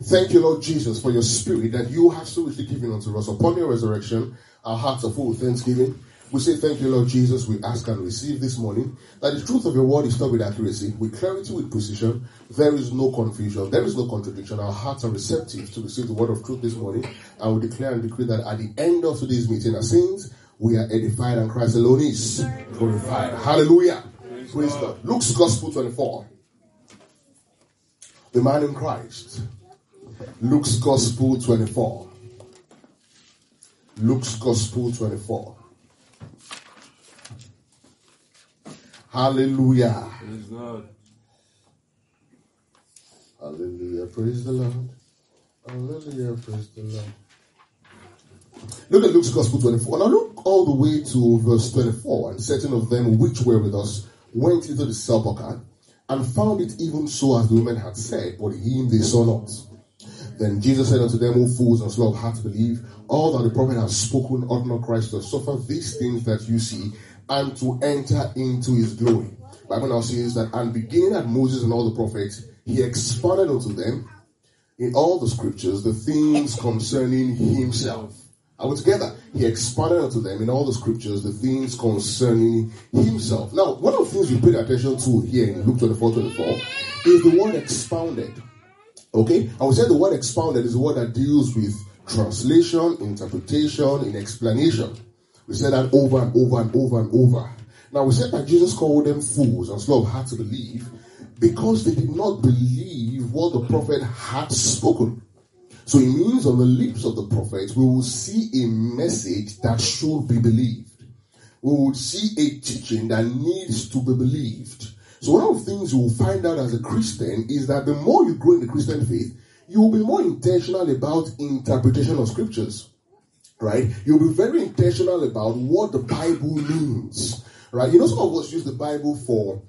Thank you, Lord Jesus, for your spirit that you have so richly given unto us. Upon your resurrection, our hearts are full of thanksgiving. We say thank you, Lord Jesus. We ask and receive this morning that the truth of your word is taught with accuracy, with clarity, with precision. There is no confusion. There is no contradiction. Our hearts are receptive to receive the word of truth this morning. And we declare and decree that at the end of today's meeting, as saints, we are edified and Christ alone is glorified. Hallelujah. Praise God. Luke's Gospel 24. The man in Christ. Luke's Gospel 24. Luke's Gospel 24. Hallelujah. Praise God. Hallelujah. Praise the Lord. Hallelujah. Praise the Lord. Look at Luke's Gospel 24. Now look all the way to verse 24. And certain of them which were with us went into the sepulchre and found it even so as the women had said, but him they saw not. Then Jesus said unto them, O fools and slow of heart to believe, all that the prophet has spoken, ought not Christ to suffer these things that you see, and to enter into his glory. The Bible now says that, and beginning at Moses and all the prophets, he expounded unto them in all the scriptures the things concerning himself. Are we together? He expounded unto them in all the scriptures the things concerning himself. Now, one of the things we paid attention to here in Luke 24:24 is the word expounded. Okay? And we said the word expounded is the word that deals with translation, interpretation, and explanation. We said that over and over and over and over. Now we said that Jesus called them fools and slow of heart to believe because they did not believe what the prophet had spoken. So it means on the lips of the prophet we will see a message that should be believed. We will see a teaching that needs to be believed. So one of the things you will find out as a Christian is that the more you grow in the Christian faith, you will be more intentional about interpretation of scriptures. Right? You'll be very intentional about what the Bible means. Right? You know, some of us use the Bible for,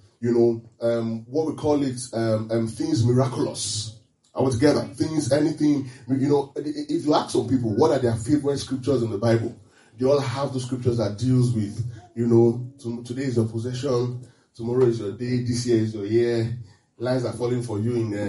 what we call it, things miraculous. Are we together? Things, anything, if you ask some people, what are their favorite scriptures in the Bible? They all have the scriptures that deals with, today is your possession, tomorrow is your day, this year is your year. Lines are falling for you in...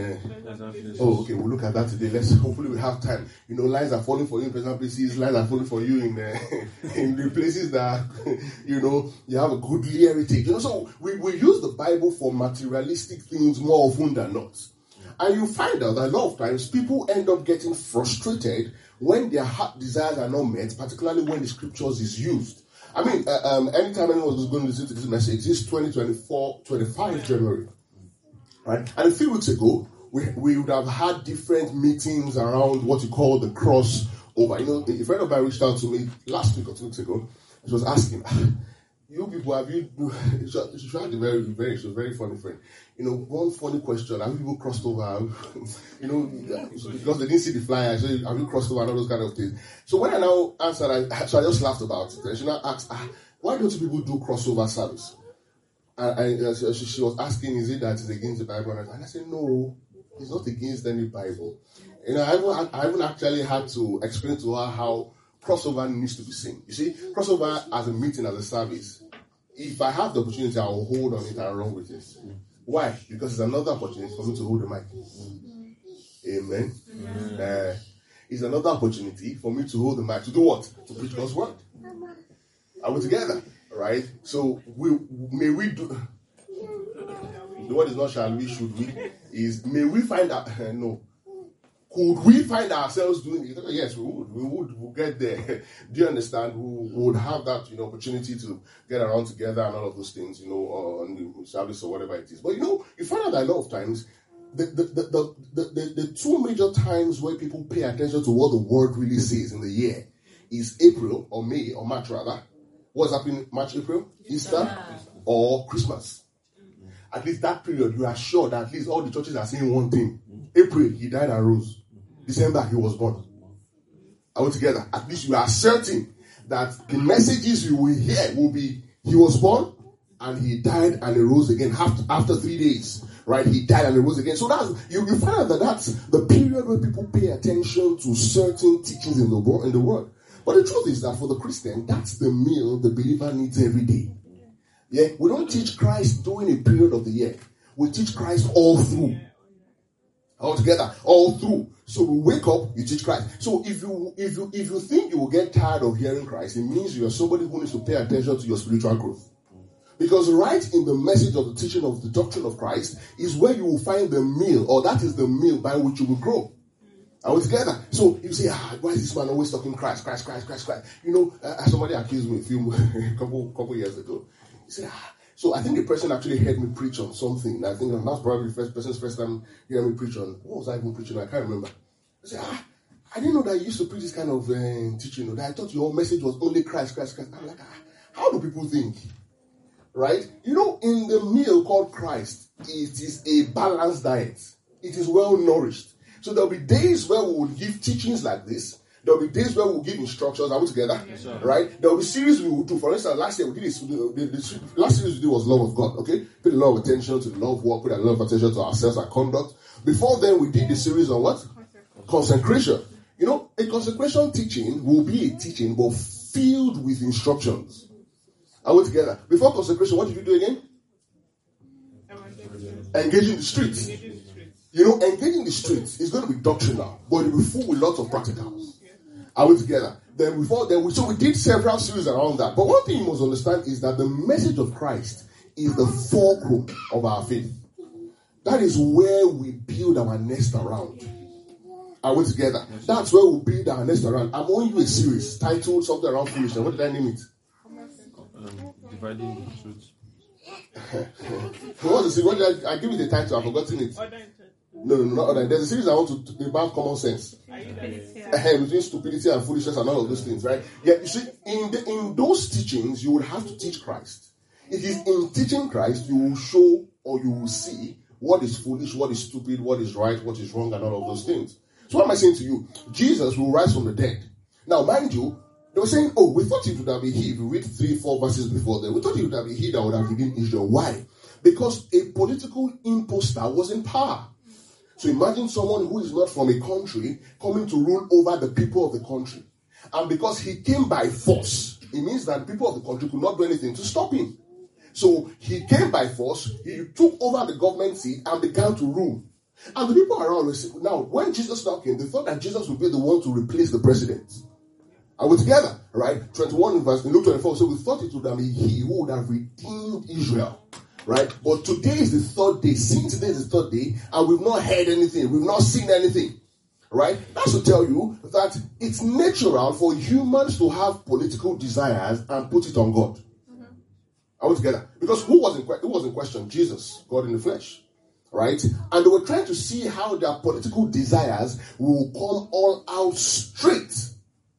okay, we'll look at that today. Hopefully we have time. Lines are falling for you in pleasant places. Lines are falling for you in in the places that, you have a goodly heritage. So we use the Bible for materialistic things more often than not. And you find out that a lot of times people end up getting frustrated when their heart desires are not met, particularly when the scriptures is used. I mean, anytime anyone is going to listen to this message, this is 25 January. Right? And a few weeks ago, we would have had different meetings around what you call the crossover. A friend of mine reached out to me last week or 2 weeks ago. She was asking, you people, have you... She had a very funny friend. One funny question, have you people crossed over? Because they didn't see the flyer, so have you crossed over and all those kind of things. So when I now answered, I just laughed about it. And she now asked, why don't you people do crossover service? And she was asking, is it that it's against the Bible? And I said, no, it's not against any Bible. I haven't actually had to explain to her how crossover needs to be seen. You see, crossover as a meeting, as a service, if I have the opportunity, I will hold on it and run with it. Why? Because it's another opportunity for me to hold the mic. Amen. It's another opportunity for me to hold the mic. To do what? To preach God's word. Are we together? Right? So may we do the word is not shall we, should we, is may we find out no. Could we find ourselves doing it? Yes, we would. We'll get there. Do you understand? We would have that, opportunity to get around together and all of those things, on the service or whatever it is. But you find out that a lot of times the two major times where people pay attention to what the word really says in the year is April or May or March rather. What's happening March, April? Easter or Christmas. At least that period, you are sure that at least all the churches are saying one thing. April, he died and rose. December, he was born. Are we together? At least you are certain that the messages you will hear will be, he was born and he died and he rose again after 3 days. Right? He died and he rose again. So that's, you find out that that's the period where people pay attention to certain teachings in the word. But the truth is that for the Christian, that's the meal the believer needs every day. Yeah, we don't teach Christ during a period of the year. We teach Christ all through. All together, all through. So we wake up, you teach Christ. So if you think you will get tired of hearing Christ, it means you are somebody who needs to pay attention to your spiritual growth. Because right in the message of the teaching of the doctrine of Christ is where you will find the meal, or that is the meal by which you will grow. Are we together? So you say, why is this man always talking Christ? You know, somebody accused me a couple years ago. He said, so I think the person actually heard me preach on something. I think that's probably the person's first time hearing me preach on. What was I even preaching on? I can't remember. I said, I didn't know that you used to preach this kind of teaching. That I thought your message was only Christ. I'm like, how do people think? Right? You know, in the meal called Christ, it is a balanced diet. It is well nourished. So there'll be days where we will give teachings like this. There'll be days where we'll give instructions. Are we together? Yes, right? There'll be series we will do. For instance, last year we did this. The last series we did was Love of God. Okay? Put a lot of attention to the love work. Put a lot of attention to ourselves, our conduct. Before then, we did the series on what? Consecration. You know, a consecration teaching will be a teaching but filled with instructions. Are we together? Before consecration, what did you do again? Engaging the streets. You know, engaging the streets is going to be doctrinal, but it will be full with lots of practicals. Are we together? So we did several series around that. But one thing you must understand is that the message of Christ is the fulcrum of our faith. That is where we build our nest around. Are we together? That's where we build our nest around. I'm owing you a series titled something around foolishness. What did I name it? Dividing the truth. What did I give you the title? I've forgotten it. No, not other. There's a series I want to about common sense. Between stupidity and foolishness and all of those things, right? Yeah, you see, in those teachings, you will have to teach Christ. It is in teaching Christ you will show or you will see what is foolish, what is stupid, what is right, what is wrong, and all of those things. So what am I saying to you? Jesus will rise from the dead. Now, mind you, they were saying, we thought it would have been he. If you read 3-4 verses before them, we thought it would have been he that would have redeemed Israel. Why? Because a political imposter was in power. So imagine someone who is not from a country coming to rule over the people of the country. And because he came by force, it means that people of the country could not do anything to stop him. So he came by force, he took over the government seat and began to rule. And the people around were saying, now, when Jesus now came, they thought that Jesus would be the one to replace the president. Are we together? Right? 21 in Luke 24, so we thought it would have been he who would have redeemed Israel. Right? But today is the third day. Since today is the third day, and we've not heard anything. We've not seen anything. Right? That's to tell you that it's natural for humans to have political desires and put it on God. Mm-hmm. Are we together? Because who was in question? Jesus, God in the flesh. Right? And they were trying to see how their political desires will come all out straight.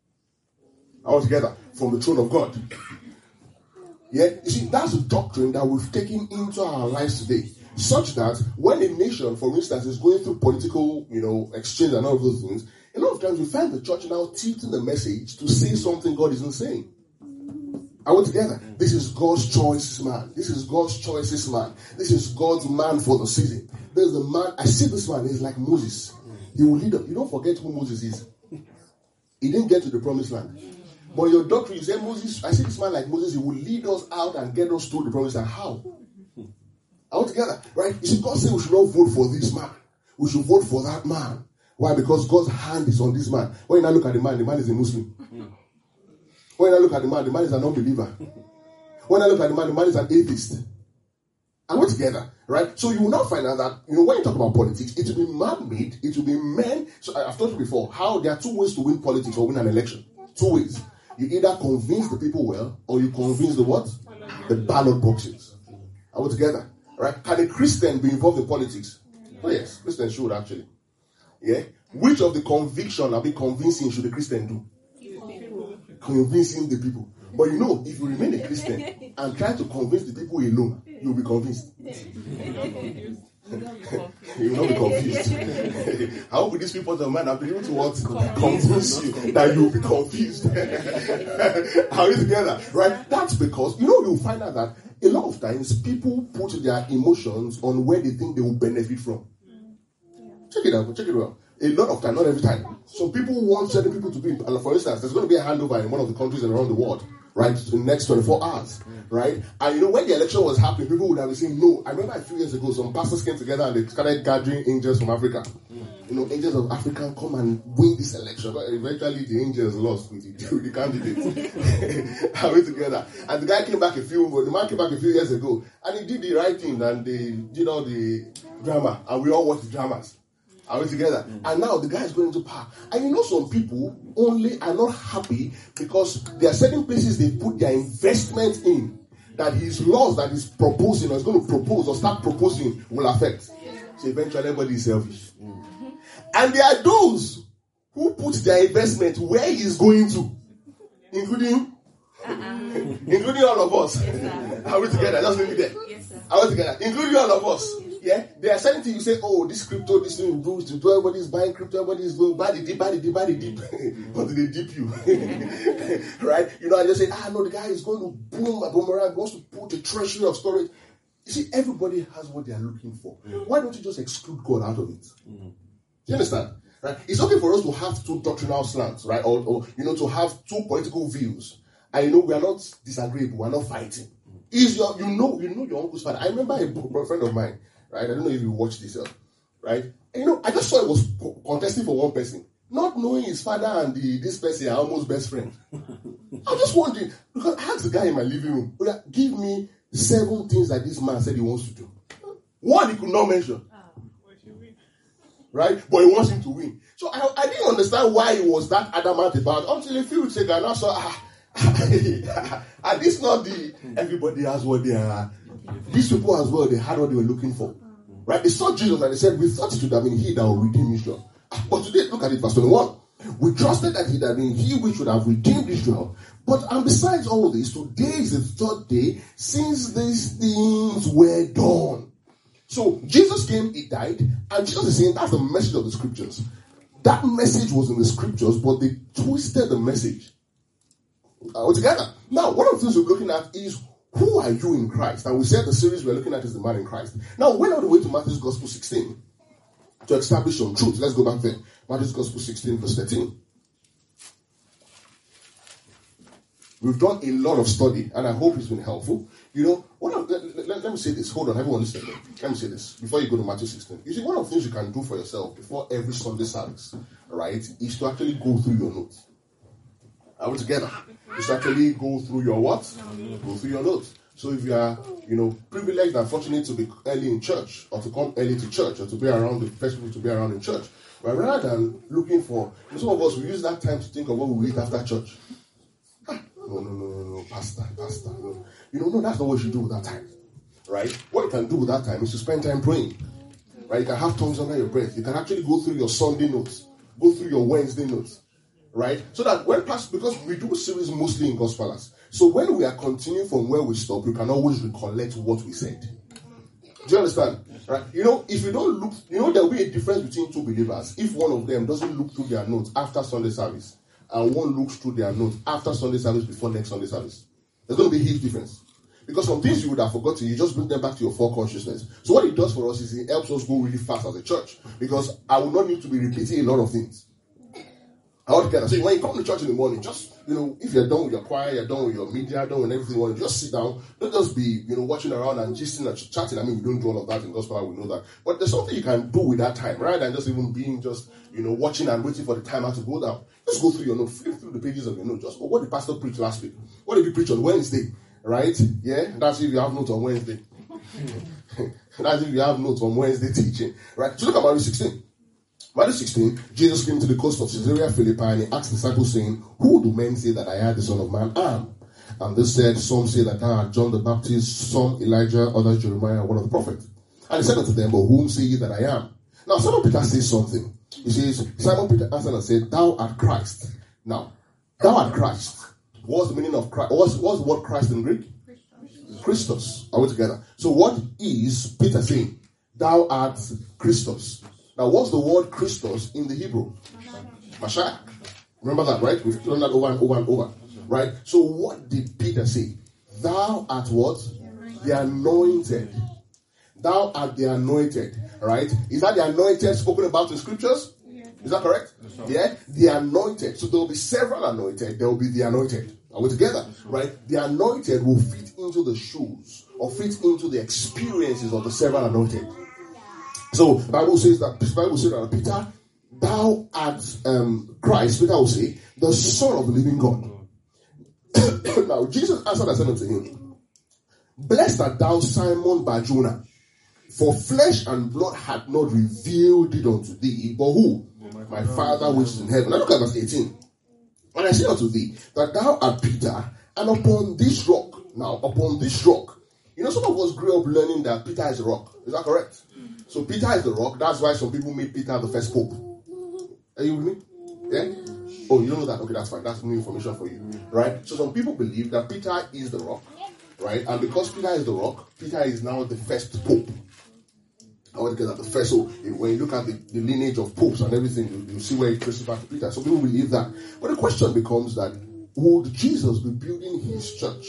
All together from the throne of God. Yeah, you see, that's a doctrine that we've taken into our lives today. Such that when a nation, for instance, is going through political, exchange and all of those things, a lot of times we find the church now tilting the message to say something God isn't saying. Are we together? This is God's choices man. This is God's choices man. This is God's man for the season. There's the man, I see this man, he's like Moses. He will lead up. You don't forget who Moses is. He didn't get to the promised land. But your doctrine, you say, Moses, I see this man like Moses, he will lead us out and get us to the promised land. How? All together, right? You see, God said we should not vote for this man. We should vote for that man. Why? Because God's hand is on this man. When you now look at the man is a Muslim. When you now look at the man is an unbeliever. When I look at the man is an atheist. And we're together, right? So you will now find out that, when you talk about politics, it will be man-made, it will be men. So I've told you before, how there are two ways to win politics or win an election. Two ways. You either convince the people well, or you convince the what? The ballot boxes. Are we together? Right? Can a Christian be involved in politics? Oh yes, Christians should actually. Yeah? Which of the conviction or convincing should a Christian do? Convincing the people. But if you remain a Christian and try to convince the people alone, you'll be convinced. You will not be confused. How will these people of man have been able to what? Convince you that you will be confused? Are we together? Right? That's because, you'll find out that a lot of times people put their emotions on where they think they will benefit from. Check it out. Check it out. A lot of time, not every time. So people want certain people to be, for instance, there's going to be a handover in one of the countries around the world. right? In the next 24 hours, right? And when the election was happening, people would have been saying no. I remember a few years ago, some pastors came together and they started gathering angels from Africa. Angels of Africa come and win this election. But eventually the angels lost with the candidates. I went together. And the man came back a few years ago, and he did the right thing, and they did all the drama, and we all watched the dramas. I went together. And now the guy is going into power. And some people only are not happy because there are certain places they put their investment in that his laws that he's proposing or is going to propose or start proposing will affect. So eventually everybody is selfish. And there are those who put their investment where he's going to, including all of us. Are we together? Just leave it there. Yes, are we together? Including all of us. Yeah, there are certain things you say, oh, this crypto, this thing will do, everybody's buying crypto, everybody's going, buy the dip. Until they dip you. Right? I just say, no, the guy is going to boom a boomerang, wants to put a treasury of storage. You see, everybody has what they are looking for. Why don't you just exclude God out of it? Do you understand? Right? It's okay for us to have two doctrinal slants, right? Or to have two political views. And we are not disagreeable, we are not fighting. Is your your uncle's father. I remember a friend of mine, right? I don't know if you watched this, right? And I just saw he was contesting for one person, not knowing his father and this person are almost best friends. I'm just wondering, because I asked the guy in my living room, give me 7 things that this man said he wants to do. One he could not mention. Right? But he wants him to win. So I didn't understand why he was that adamant about it until a few weeks ago, and I saw, and this not everybody has what they are. These people as well, they had what they were looking for. Right? They saw Jesus and they said, we thought it would have been he that would redeem Israel. But today, look at it, verse 21. We trusted that it had been he which would have redeemed Israel. And besides all this, today is the 3rd day since these things were done. So Jesus came, he died, and Jesus is saying that's the message of the scriptures. That message was in the scriptures, but they twisted the message altogether. Now, one of the things we're looking at is who are you in Christ? And we said the series we're looking at is the man in Christ. Now, we went all the way to Matthew's Gospel 16 to establish some truth. Let's go back there. Matthew's Gospel 16, verse 13. We've done a lot of study, and I hope it's been helpful. Let me say this. Hold on, everyone listen. Let me say this before you go to Matthew 16. You see, one of the things you can do for yourself before every Sunday service, right, is to actually go through your notes. Are we together? Is to actually go through your what? Go through your notes. So if you are, privileged and fortunate to be early in church, or to come early to church, or to be around the first people to be around in church, but rather than looking for, some of us will use that time to think of what we eat after church. No, pastor. No, that's not what you do with that time, right? What you can do with that time is to spend time praying, right? You can have tongues under your breath. You can actually go through your Sunday notes, go through your Wednesday notes, right? So that because we do a series mostly in Gospelers, so when we are continuing from where we stop, we can always recollect what we said. Do you understand? Right? If you don't look, there will be a difference between two believers if one of them doesn't look through their notes after Sunday service, and one looks through their notes after Sunday service before next Sunday service. There's going to be a huge difference. Because some things you would have forgotten, you just bring them back to your full consciousness. So what it does for us is it helps us go really fast as a church. Because I will not need to be repeating a lot of things. Altogether. So when you come to church in the morning, just, if you're done with your choir, you're done with your media, done with everything, you just sit down. Don't just be, watching around and gisting and chatting. I mean, we don't do all of that in gospel, we know that. But there's something you can do with that time, rather than just even being watching and waiting for the timer to go down. Just go through your note, flip through the pages of your note. Just, what did Pastor preach last week? What did he preach on Wednesday? Right? Yeah? That's if you have notes on Wednesday. That's if you have notes on Wednesday teaching. Right? So look at Matthew 16. Matthew 16, Jesus came to the coast of Caesarea Philippi and he asked the disciples saying, who do men say that I am the Son of Man am? And they said, some say that thou art John the Baptist, some Elijah, others Jeremiah, one of the prophets. And he said unto them, but whom say ye that I am? Now Simon Peter says something. He says, Simon Peter answered and said, thou art Christ. Now, thou art Christ. What's the meaning of Christ? What's the word Christ in Greek? Christos. Are we together? So what is Peter saying? Thou art Christos. Now, what's the word Christos in the Hebrew? Mashiach. Remember that, right? We've done that over and over and over. Right? So what did Peter say? Thou art what? The anointed. Thou art the anointed. Right? Is that the anointed spoken about in scriptures? Is that correct? Yeah? The anointed. So there will be several anointed. There will be the anointed. Are Are we together? Right? The anointed will fit into the shoes or fit into the experiences of the several anointed. So the Bible says that Peter, thou art Christ. Peter will say, the Son of the living God. Now Jesus answered and said unto him, blessed art thou, Simon Bar-Jonah, for flesh and blood had not revealed it unto thee, but who? My Father which is in heaven. Now look at verse 18. And I say unto thee, that thou art Peter, and upon this rock, some of us grew up learning that Peter is a rock. Is that correct? So Peter is the rock. That's why some people made Peter the first pope. Are you with me? Yeah? Oh, you don't know that? Okay, that's fine. That's new information for you. Right? So some people believe that Peter is the rock. Right? And because Peter is the rock, Peter is now the first pope. I want to get at the first. So when you look at the lineage of popes and everything, you see where it traces back to Peter. So people believe that. But the question becomes that, would Jesus be building his church?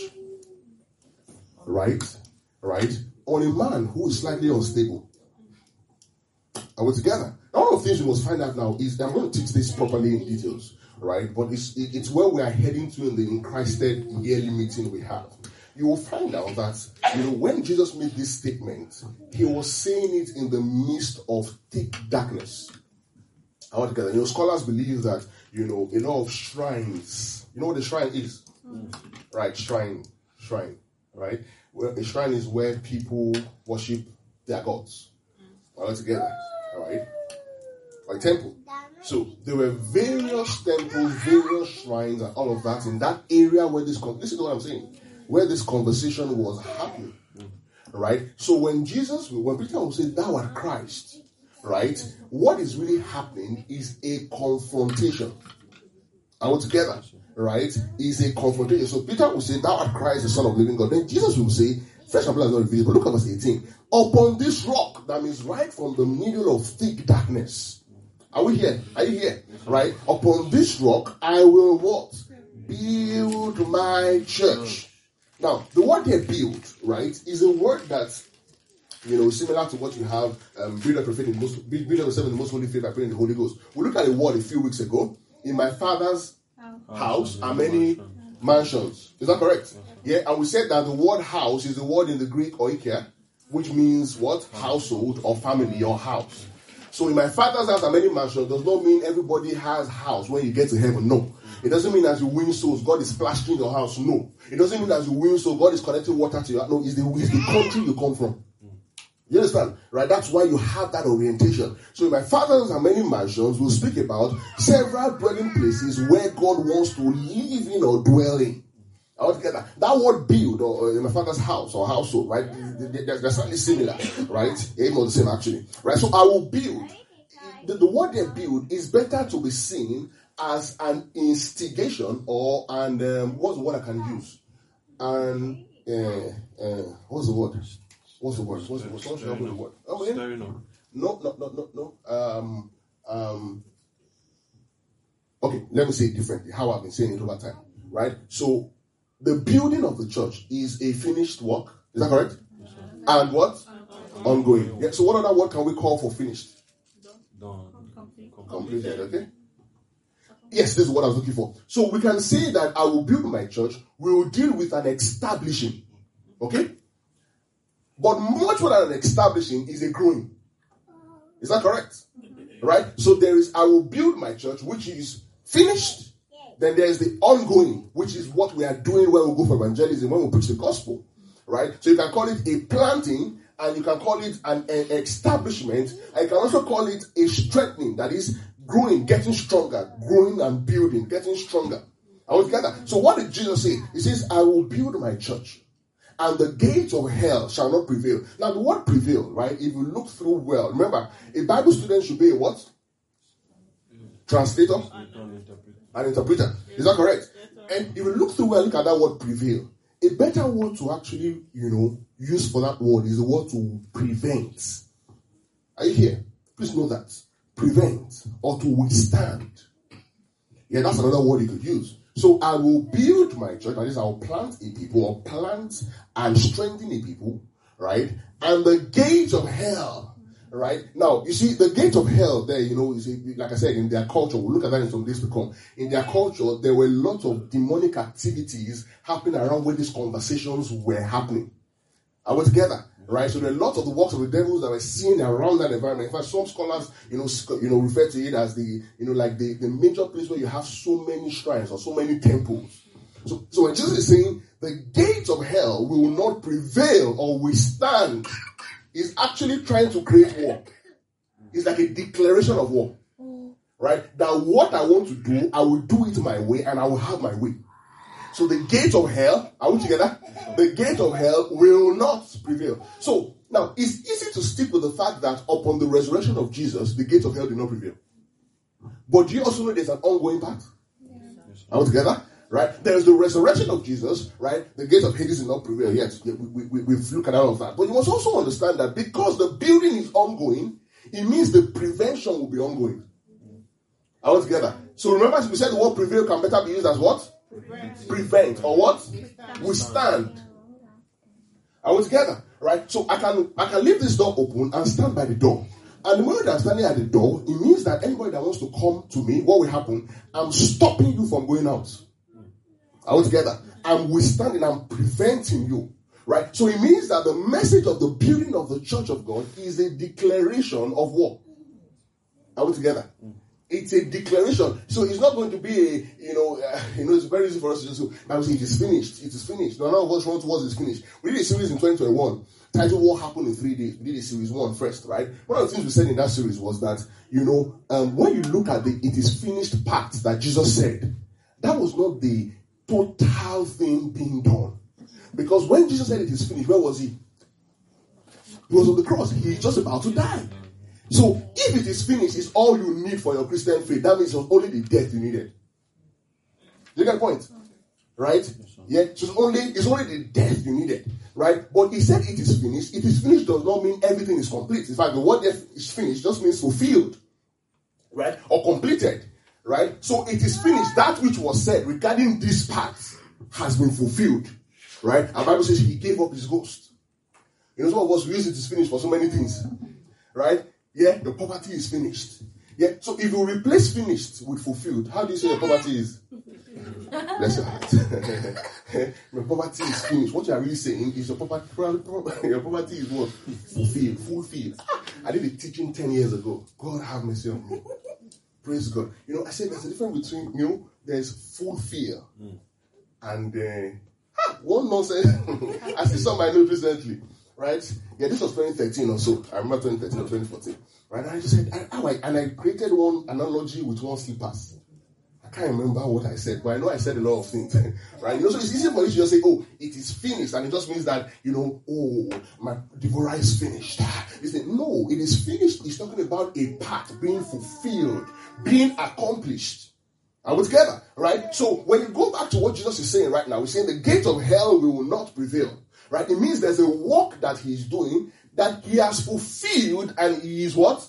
Right? On a man who is slightly unstable? Are we together? Now, one of the things we must find out now is that I'm going to teach this properly in details. Right? But it's where we are heading to in the Inchrist'ed yearly meeting we have. You will find out that, when Jesus made this statement, he was saying it in the midst of thick darkness. Scholars believe that, a lot of shrines, you know what a shrine is? Right, shrine, right? Well, a shrine is where people worship their gods. All together, all right? Like temple. So there were various temples, various shrines, and all of that in that area where listen to what I'm saying, where this conversation was happening, right? So when Peter will say, thou art Christ, right? What is really happening is a confrontation. Are we together? Right? Is a confrontation. So Peter will say, thou art Christ, the Son of the living God. Then Jesus will say, flesh and blood is not revealed. But look at verse 18. Upon this rock, that means right from the middle of thick darkness. Are we here? Are you here? Right? Upon this rock, I will what? Build my church. Now, the word here, build, right, is a word that, similar to what you have, build up yourself in the most holy faith by praying in the Holy Ghost. We looked at a word a few weeks ago. In my Father's house are many mansions. Is that correct? Yeah, and we said that the word house is the word in the Greek oikia, which means what? Household or family or house. So in my Father's house are many mansions does not mean everybody has house when you get to heaven. No. It doesn't mean as you win souls, God is splashing your house. No. It doesn't mean as you win souls, God is connecting water to you. No, it's the country you come from. You understand? Right? That's why you have that orientation. So in my Father's and many mansions, we'll speak about several dwelling places where God wants to live in or dwell in. Altogether, that word build, or in my Father's house or household, right? They're slightly similar, right? Aim not the same actually, right? So I will build. The word they build is better to be seen as an instigation or what's the word I can use? And what's the word? What's the word? Someone should help me with the word. Oh, yeah? No. Okay, let me say it differently. How I've been saying it over time, right? So the building of the church is a finished work. Is that correct? Yes, and what? Ongoing. Yeah. So what other word can we call for finished? Done. Completed. Okay. Yes, this is what I was looking for. So we can say that I will build my church. We will deal with an establishing. Okay? But much more than an establishing is a growing. Is that correct? Right? So there is, I will build my church, which is finished. Then there is the ongoing, which is what we are doing when we go for evangelism, when we preach the gospel. Right? So you can call it a planting, and you can call it an establishment, and you can also call it a strengthening. That is, growing, getting stronger, growing and building, getting stronger. Are we together? So what did Jesus say? He says, I will build my church, and the gates of hell shall not prevail. Now, the word prevail, right? If you look through well, remember, a Bible student should be a what? Translator? An interpreter. Is that correct? And if you look through well, look at that word prevail. A better word to actually, use for that word is the word to prevent. Are you here? Please know that. Prevent or to withstand. Yeah, that's another word you could use. So I will build my church, that is, I will plant a people, or plant and strengthen a people, right? And the gates of hell Right? Now, you see, the gate of hell there, you see, like I said, in their culture, we'll look at that in some days to come. In their culture, there were a lot of demonic activities happening around where these conversations were happening. Are we together? Right? So there are lots of the works of the devils that were seen around that environment. In fact, some scholars, refer to it as the major place where you have so many shrines or so many temples. So when Jesus is saying the gates of hell will not prevail or withstand, is actually trying to create war. It's like a declaration of war. Right? That what I want to do, I will do it my way and I will have my way. So the gate of hell, are we together? The gate of hell will not prevail. So now it's easy to stick with the fact that upon the resurrection of Jesus, the gate of hell did not prevail. But do you also know there's an ongoing part? Are we together? Right? There's the resurrection of Jesus, right? The gate of Hades did not prevail yet. We've looked at all of that. But you must also understand that because the building is ongoing, it means the prevention will be ongoing. Are we together? So remember, we said the word prevail can better be used as what? Prevent. Or what? Withstand. Are we together? Right? So I can leave this door open and stand by the door. And the moment I'm standing at the door, it means that anybody that wants to come to me, what will happen? I'm stopping you from going out. Are we together? I'm withstanding, I'm preventing you. Right? So it means that the message of the building of the church of God is a declaration of war. Are we together? It's a declaration. So it's not going to be it's very easy for us to just go, now say it is finished. It is finished. None of us run towards it's finished. We did a series in 2021 titled What Happened in 3 Days. We did a series 1 first, right? One of the things we said in that series was that, when you look at the it is finished part that Jesus said, that was not the total thing being done. Because when Jesus said it is finished, where was he? He was on the cross. He's just about to die. So if it is finished, it's all you need for your Christian faith. That means it's only the death you needed. Do you get the point? Right? Yeah. So it's only the death you needed. Right? But he said it is finished. It is finished does not mean everything is complete. In fact, the word is finished just means fulfilled. Right? Or completed. Right? So it is finished. That which was said regarding this part has been fulfilled. Right? And the Bible says he gave up his ghost. Some of us use it is finished for so many things. Right? Yeah, the property is finished. Yeah, so if you replace finished with fulfilled, how do you say your property is? Bless your heart. Your property is finished. What you are really saying is your property is what? Fulfilled. I did a teaching 10 years ago. God have mercy on me. Praise God. I said there's a difference between, there's fulfill and one nonsense. I see somebody know recently. Right? Yeah, this was 2013 or so. I remember 2013 or 2014. Right? And I just said, I created one analogy with one slippers. I can't remember what I said, but I know I said a lot of things. Right? So it's easy for you to just say, oh, it is finished. And it just means that, my Deborah is finished. No, it is finished. It's talking about a part being fulfilled, being accomplished. Are we together? Right? So when you go back to what Jesus is saying right now, he's saying the gate of hell will not prevail. Right? It means there's a work that he's doing that he has fulfilled and he is what?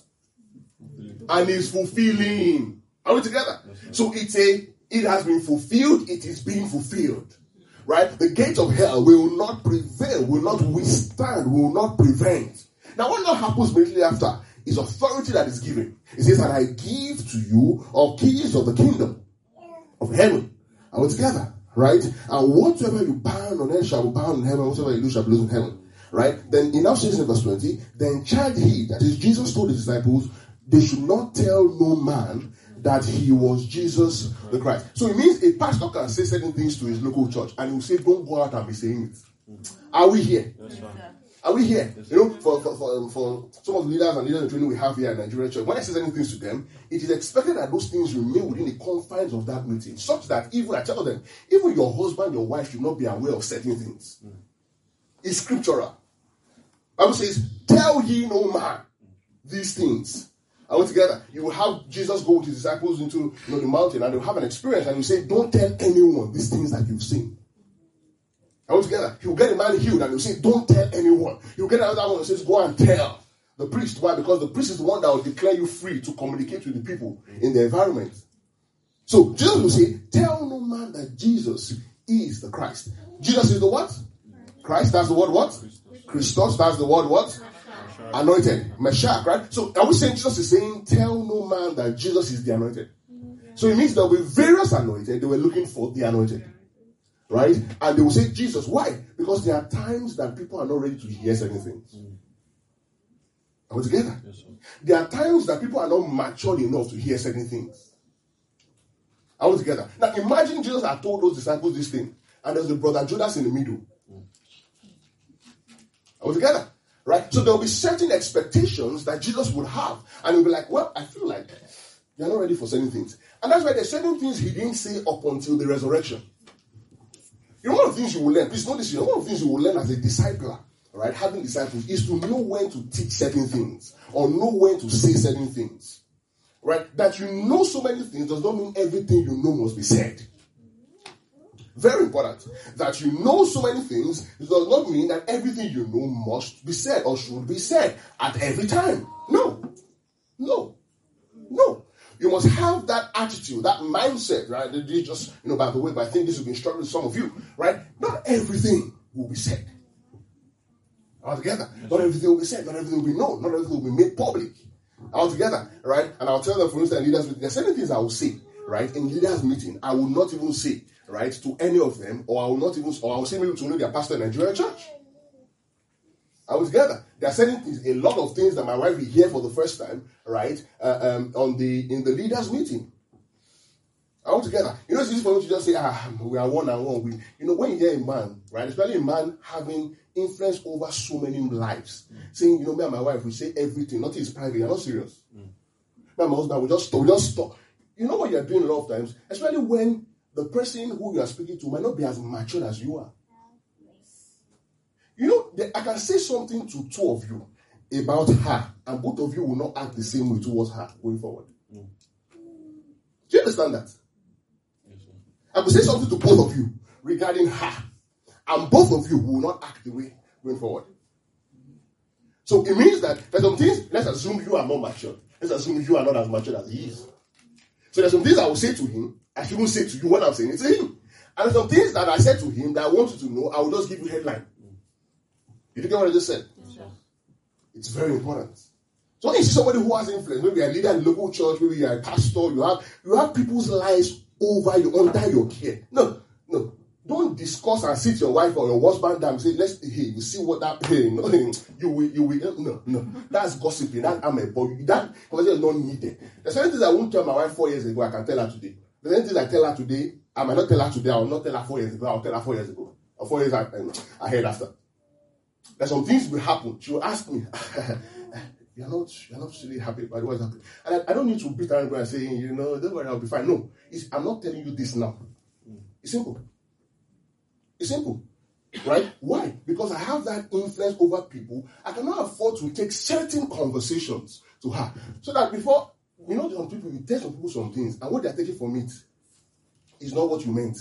And he's fulfilling. Are we together? So it has been fulfilled, it is being fulfilled. Right? The gate of hell will not prevail, will not withstand, will not prevent. Now what now happens immediately after is authority that is given. It says, and I give to you all keys of the kingdom of heaven. Are we together? Right? And whatever you bind on earth shall be bound in heaven, whatever you do shall be loosed in heaven. Right? Then he now says in verse 20, then charged he, that is Jesus told his disciples, they should not tell no man that he was Jesus the Christ. So it means a pastor can say certain things to his local church and he will say, don't go out and be saying it. Are we here? Are we here? For some of the leaders and leaders in training we have here at Nigerian Church, when I say certain things to them, it is expected that those things remain within the confines of that meeting, such that even, I tell them, even your husband, your wife should not be aware of certain things. It's scriptural. Bible says, tell ye no man these things. Are we together? You will have Jesus go with his disciples into the mountain and they'll have an experience and you say, don't tell anyone these things that you've seen. Are we together? He will get a man healed and he'll say, don't tell anyone. He'll get another one and says, go and tell the priest. Why? Because the priest is the one that will declare you free to communicate with the people in the environment. So Jesus will say, tell no man that Jesus is the Christ. Jesus is the what? Christ, that's the word what? Christos, that's the word what? Anointed. Meshach, right? So are we saying Jesus is saying, tell no man that Jesus is the anointed? So it means there will be various anointed. They were looking for the anointed. Right? And they will say Jesus. Why? Because there are times that people are not ready to hear certain things. Are we together? Yes, there are times that people are not matured enough to hear certain things. Are we together? Now imagine Jesus had told those disciples this thing, and there's the brother Judas in the middle. Are we together? Right? So there will be certain expectations that Jesus would have, and he'll be like, well, I feel like you're not ready for certain things. And that's why there's certain things he didn't say up until the resurrection. You know, one of the things you will learn, please notice, one of the things you will learn as a discipler, right, having disciples, is to know when to teach certain things, or know when to say certain things. Right? That you know so many things does not mean everything you know must be said. Very important. That you know so many things does not mean that everything you know must be said or should be said at every time. No. You must have that attitude, that mindset, right? Just, by the way, but I think this will be instructive to some of you, right? Not everything will be said. All together. Not everything will be said. Not everything will be known. Not everything will be made public. All together, right? And I'll tell them, for instance, leaders meeting. There's certain things I will say, right? In leaders meeting, I will not even say, right, to any of them, or I will say maybe to only their pastor in Nigerian church. Are we together? There are certain things, a lot of things that my wife will hear for the first time, right? In the leaders meeting. Are we together? It's easy for me to just say, we are one and one. When you hear a man, right, especially a man having influence over so many lives, saying, me and my wife, we say everything, nothing is private, you're not serious. Me and my husband, we just stop. You know what you're doing a lot of times, especially when the person who you are speaking to might not be as mature as you are. I can say something to two of you about her, and both of you will not act the same way towards her going forward. Do you understand that? I will say something to both of you regarding her, and both of you will not act the way going forward. So it means that there's some things, let's assume you are more mature. Let's assume you are not as mature as he is. So there's some things I will say to him, I shouldn't say to you when I'm saying it to him. And there's some things that I said to him that I want you to know, I will just give you headline. You get what I just said? Yes. It's very important. So when you see somebody who has influence, maybe you're a leader in a local church, maybe you're a pastor, you have people's lives over you, under your care. No. Don't discuss and sit your wife or your husband down and say, you see what that pain. You will. No. That's gossiping. That I'm a boy. That conversation is not needed. There's certain things I won't tell my wife 4 years ago, I can tell her today. There's certain things I tell her today, I might not tell her today, I will not tell her 4 years ago, I'll tell her 4 years ago. Or 4 years ahead after. There's some things will happen. She will ask me, you're not really happy about what's happening. And I don't need to beat her and say, don't worry, I'll be fine. No, I'm not telling you this now. It's simple. Right? Why? Because I have that influence over people. I cannot afford to take certain conversations to her. So that before, some people, you tell some people some things, and what they're taking from it is not what you meant.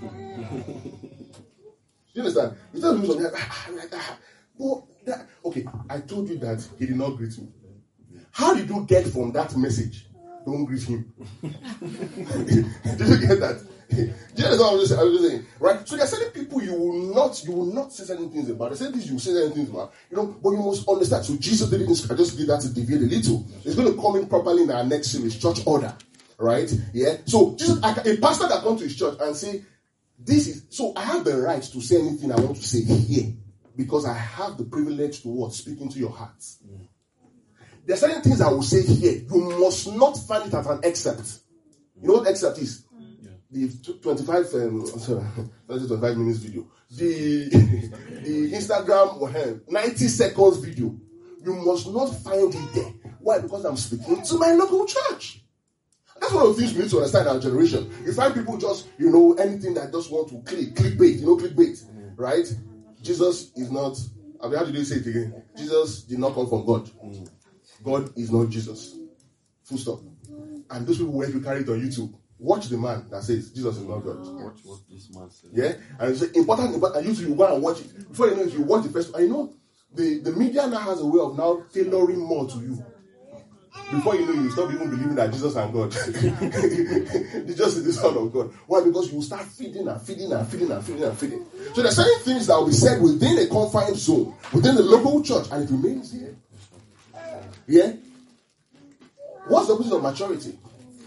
You understand? You tell people something okay, I told you that he did not greet me. How did you get from that message? Don't greet him. Did you get that? Do you understand what I was just saying? Right? So there are certain people you will not say certain things about. There are certain things you will say certain things about. But you must understand. So Jesus didn't, I just did that to deviate a little. It's going to come in properly in our next series, church order. Right? Yeah. So Jesus, a pastor that comes to his church and say, so I have the right to say anything I want to say here. Because I have the privilege to speak into your hearts. There are certain things I will say here. You must not find it as an excerpt. You know what excerpt is? The 25 minutes video. The Instagram 90 seconds video. You must not find it there. Why? Because I'm speaking to my local church. That's one of the things we need to understand in our generation. You find people just, anything that just want to clickbait. Clickbait. Right? Jesus is not, how did they say it again? Jesus did not come from God. God is not Jesus. Full stop. And those people, if you carry it on YouTube, watch the man that says Jesus is not God. Watch what this man says. Yeah? And it's important, and YouTube, you go and watch it. Before you know it, you watch the first one. And the media now has a way of now tailoring more to you. Before you know, you stop even believing that Jesus and God. Jesus is the Son of God. Why? Because you start feeding. So there are certain things that will be said within a confined zone, within the local church, and it remains here. Yeah? What's the opposite of maturity?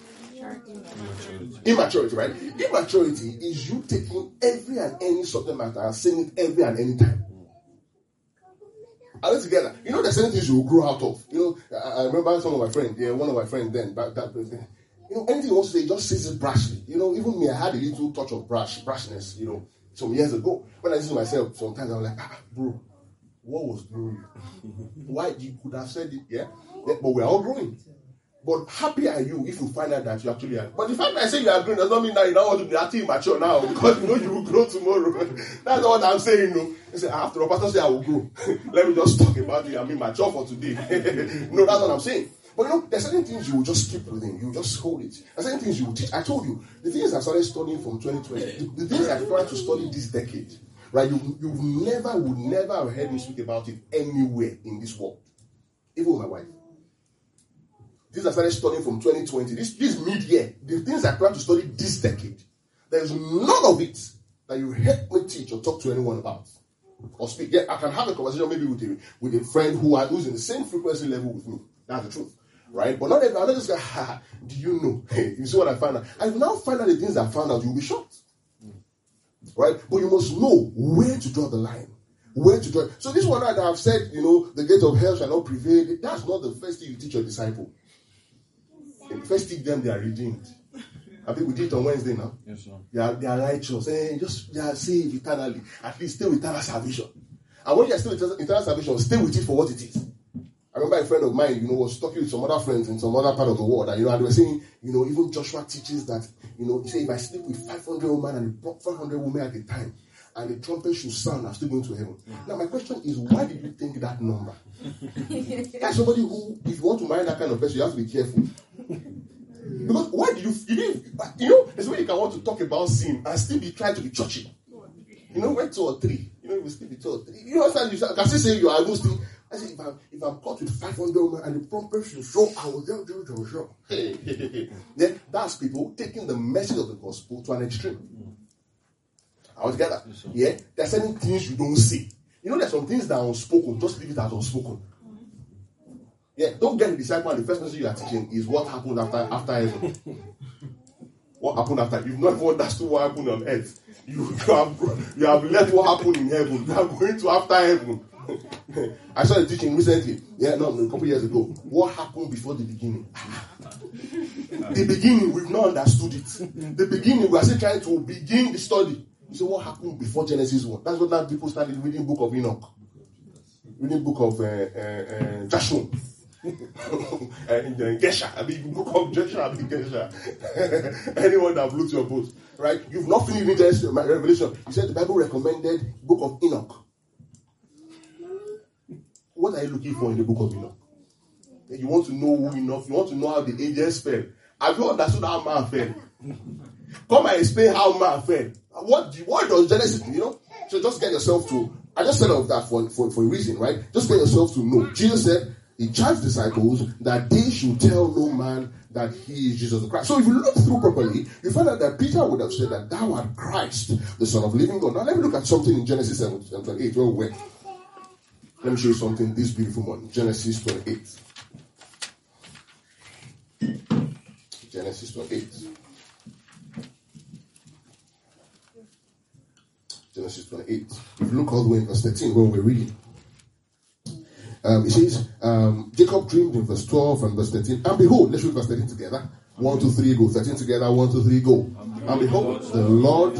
Immaturity, right? Immaturity is you taking every and any subject matter and saying it every and any time. Are we together? You know, there's certain things you will grow out of. You know, I remember some of my friends, one of my friends then, you know, anything he wants to say, he just says it brashly. You know, even me, I had a little touch of brashness, you know, some years ago. When I listen to myself, sometimes I'm like, bro, what was glory? Why? You could have said it, yeah? But we're all growing. But happy are you if you find out that you actually are. But the fact that I say you are growing does not mean that you don't want to be active mature now, because you know you will grow tomorrow. That's what I'm saying, no. You say, after all, pastor say I will grow. Let me just talk about it and be mature for today. No, that's what I'm saying. But you know, there's certain things you will just keep within. You will just hold it. There's certain things you will teach. I told you, the things I started studying from 2020, the things I tried to study this decade, right? You would never have heard me speak about it anywhere in this world. Even with my wife. Things I started studying from 2020. This mid-year, the things I plan to study this decade, there is none of it that you help me teach or talk to anyone about or speak. Yeah, I can have a conversation maybe with a friend who's in the same frequency level with me. That's the truth, right? But not everyone. I'm not just going, do you know? You see what I found out? I now find out the things I found out. You'll be shocked, right? But you must know where to draw the line. Where to draw. So this one that I've said, you know, the gate of hell shall not prevail. That's not the first thing you teach your disciple. First teach them they are redeemed. I think we did it on Wednesday now. Yes, sir. They are righteous. They are saved eternally. At least stay with eternal salvation. And when you are still with eternal salvation, stay with it for what it is. I remember a friend of mine, you know, was talking with some other friends in some other part of the world. And, you know, and they were saying, you know, even Joshua teaches that, you know, he said, if I sleep with 500 women and 500 women at a time, and the trumpet should sound, I'm still going to heaven. Now, my question is, why did you think that number? That's somebody who, if you want to marry that kind of person, you have to be careful. Because why do you know, there's a way you can want to talk about sin and still be trying to be churchy. You know, when 2 or 3, you know, you will still be 2 or 3. You know, I can still say you are Muslim. I say, if I'm caught with 500 women and the trumpet should show, I will tell you. Then that's people taking the message of the gospel to an extreme. All together. Yeah, there are certain things you don't see. You know, there's some things that are unspoken. Just leave it as unspoken. Yeah, don't get the disciple and the first message you are teaching is what happened after heaven. What happened after? You've not even understood what happened on earth. You have left what happened in heaven. You are going to after heaven. I saw a teaching recently. Yeah, no, a couple years ago. What happened before the beginning? The beginning, we've not understood it. The beginning, we are still trying to begin the study. So what happened before Genesis 1? That's what now people started reading book of Enoch. Reading book of Joshua. Gesha. I mean, book of Joshua. Gesha. Anyone that blew to your boat. Right? You've not finished reading Revelation. You said the Bible recommended book of Enoch. What are you looking for in the book of Enoch? You want to know who Enoch, you want to know how the angels fell. Have you understood how man fell? Come and explain how man fell. What does Genesis, you know? So just get yourself to, I just said all of that for a reason, right? Just get yourself to know. Jesus said, he charged disciples that they should tell no man that he is Jesus Christ. So if you look through properly, you find out that Peter would have said that thou art Christ, the Son of the living God. Now let me look at something in Genesis 7:28. Where we were. Let me show you something this beautiful morning. Genesis 28. Genesis 28. Genesis 28. If you look all the way in verse 13, where we're reading. It says, Jacob dreamed in verse 12 and verse 13. And behold, let's read verse 13 together. 1, 2, 3, go. 13 together. 1, 2, 3, go. And behold, the Lord.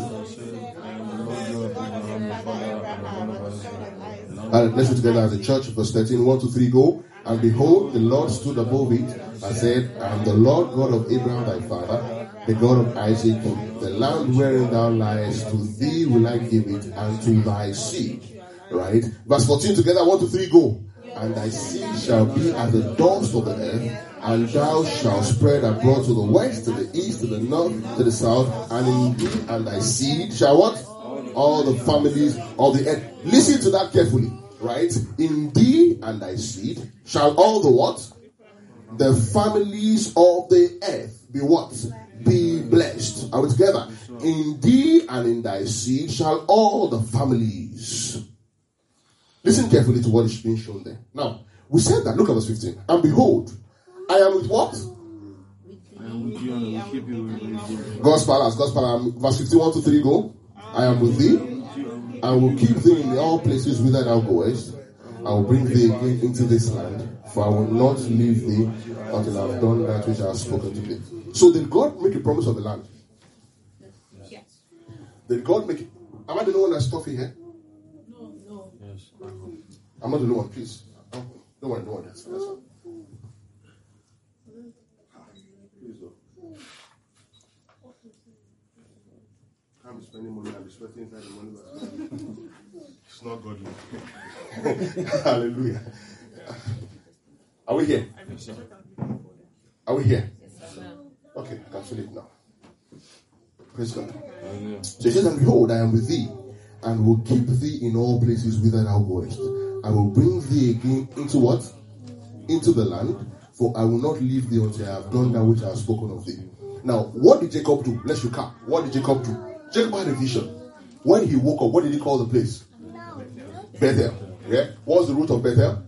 Let's read together as a church. Verse 13. 1, 2, 3, go. And behold, the Lord stood above it and said, I am the Lord God of Abraham thy father, the God of Isaac. The land wherein thou liest, to thee will I give it, and to thy seed. Right? Verse 14 together. 1, 2, 3, go. And thy seed shall be as the dust of the earth, and thou shalt spread abroad to the west, to the east, to the north, to the south, and in thee and thy seed shall what? All the families of the earth. Listen to that carefully, right? In thee and thy seed shall all the what? The families of the earth be what? Be blessed. Are we together? In thee and in thy seed shall all the families. Listen carefully to what is being shown there. Now, We said that. Look at verse 15. And behold, I am with what? I am with you and I will keep you with you. God's palace. Verse 15, 1 to 3, go. I am with thee. I will keep thee in all places whither thou goest. I will bring thee again into this land, for I will not leave thee until I have done that which I have spoken to thee. So did God make a promise of the land? Yes. Did God make it? Am I the only one that's stuffy here? No. Yes. I'm not the only one, please. Oh, don't worry, that's fine. Please don't. Can't be spending money, I'll be sweating inside the money. It's not godly. Hallelujah. Are we here? Are we here? Okay, I can feel it now. Praise God. So he says, and behold, I am with thee, and will keep thee in all places whither thou goest. I will bring thee again into what? Into the land, for I will not leave thee until I have done that which I have spoken of thee. Now, what did Jacob do? Let's recap. What did Jacob do? Jacob had a vision. When he woke up, what did he call the place? Bethel. Yeah? What's the root of Bethel?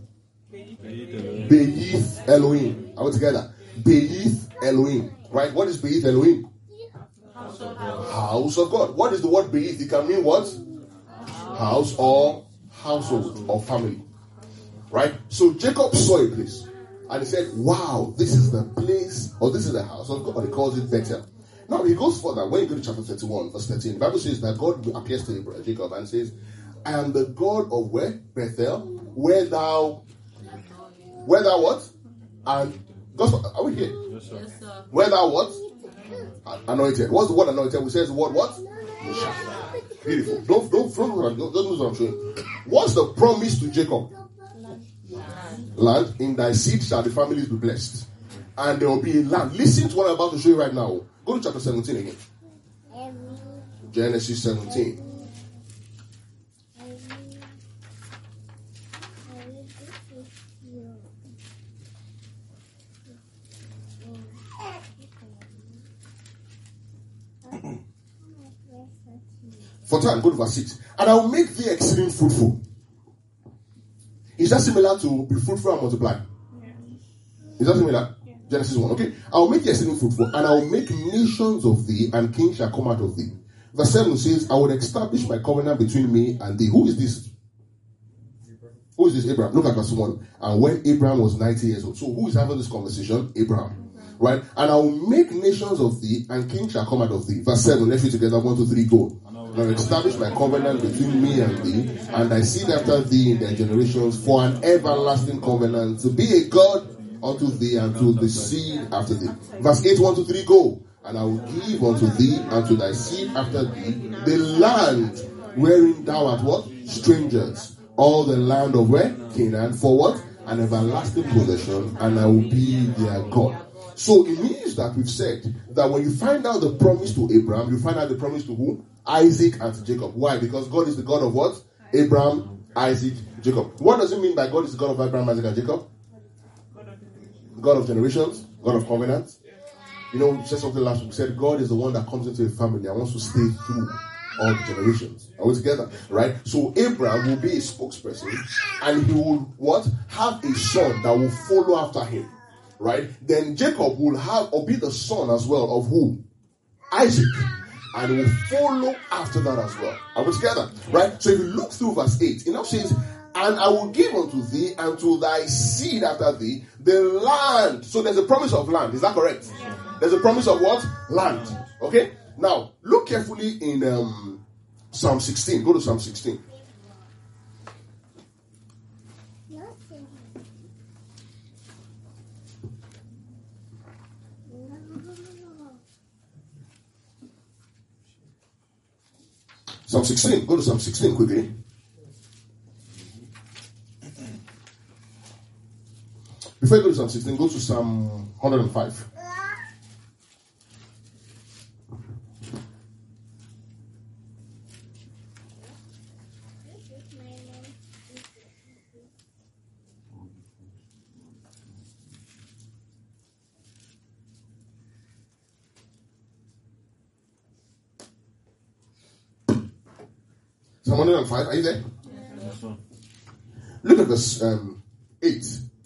Be'ith Elohim. Are we together? Be'ith Elohim. Right? What is Be'ith Elohim? House of God. What is the word Be'ith? It can mean what? House or household or family. Right? So Jacob saw a place and he said, wow, this is the place, or this is the house of God. He calls it Bethel. Now he goes further. When you go to chapter 31, verse 13, the Bible says that God appears to Jacob and says, I am the God of where? Bethel, where thou what? And gospel, are we here? Yes, sir. Yes, sir. Where thou what? Anointed. What's the word anointed? We says the word what? Beautiful. Don't lose what I'm showing. What's the promise to Jacob? Land. In thy seed shall the families be blessed. And there will be a land. Listen to what I'm about to show you right now. Go to chapter 17 again. Genesis 17. For time, go to verse 6. And I will make thee exceeding fruitful. Is that similar to be fruitful and multiply? Is that similar? Yeah. Genesis 1. Okay. I will make thee exceeding fruitful, and I will make nations of thee, and kings shall come out of thee. Verse 7 says, I will establish my covenant between me and thee. Who is this? Who is this? Abraham. Look at verse 1. And when Abraham was 90 years old. So who is having this conversation? Abraham. Right? And I will make nations of thee, and kings shall come out of thee. Verse 7. Let's read together. 1, 2, 3, go. And I will establish my covenant between me and thee, and thy seed after thee in their generations, for an everlasting covenant, to be a God unto thee and to the seed after thee. Verse 8, 1, 2, 3, go. And I will give unto thee and to thy seed after thee the land wherein thou art what? Strangers. All the land of where? Canaan. For what? An everlasting possession, and I will be their God. So it means that we've said that when you find out the promise to Abraham, you find out the promise to who? Isaac and to Jacob. Why? Because God is the God of what? Abraham, Isaac, Jacob. What does it mean by God is the God of Abraham, Isaac, and Jacob? God of generations, God of covenants. You know, we said something last week. We said God is the one that comes into a family and wants to stay through all the generations. Are we together? Right? So Abraham will be a spokesperson, and he will what? Have a son that will follow after him. Right? Then Jacob will have or be the son as well of who? Isaac. And will follow after that as well. Are we together? Right? So if you look through verse 8, it now says, and I will give unto thee and to thy seed after thee the land. So there's a promise of land. Is that correct? Yeah. There's a promise of what? Land. Okay? Now, look carefully in Psalm 16. Go to Psalm 16. Psalm 16. Go to Psalm 16 quickly. Before you go to Psalm 16, go to Psalm 105. Psalm 105, are you there? Yes, sir. Look at verse 8.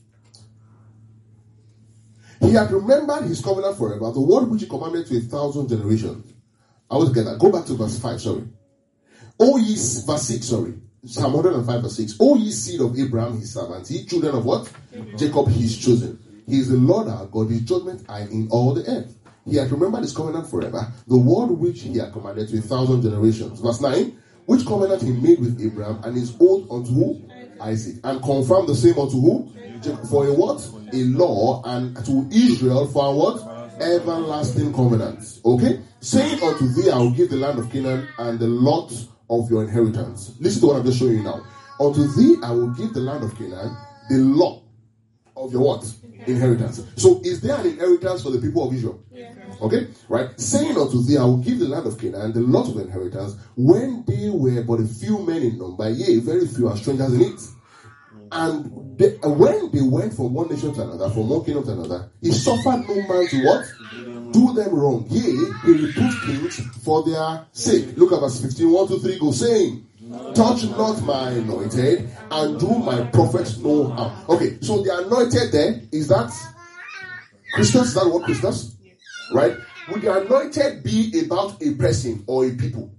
He had remembered his covenant forever, the word which he commanded to 1,000 generations. I was together. Go back to verse 5, sorry. Verse 6, sorry. Psalm 105 verse 6. O ye seed of Abraham, his servant, ye children of what? Jacob, his chosen. He is the Lord our God, his judgment are in all the earth. He had remembered his covenant forever, the word which he had commanded to 1,000 generations. Verse 9. Which covenant he made with Abraham and his oath unto who? Isaac. And confirmed the same unto who? Jacob. For a what? A law, and to Israel for a what? Everlasting covenant. Okay? Saying unto thee, I will give the land of Canaan and the lot of your inheritance. Listen to what I'm just showing you now. Unto thee, I will give the land of Canaan, the lot of your what? Inheritance. So is there an inheritance for the people of Israel? Yeah. Okay? Right? Saying unto thee, I will give the land of Canaan, the lot of inheritance, when they were but a few men in number, yea, very few, and strangers in it. And when they went from one nation to another, from one kingdom to another, he suffered no man to what? Do them wrong. Yea, he reproved kings for their sake. Look at verse 15. 1, 2, 3, go, saying, touch not my anointed, and do my prophets no harm. Okay, so the anointed there, is that Christus? Is that what Christus? Right? Would the anointed be about a person or a people?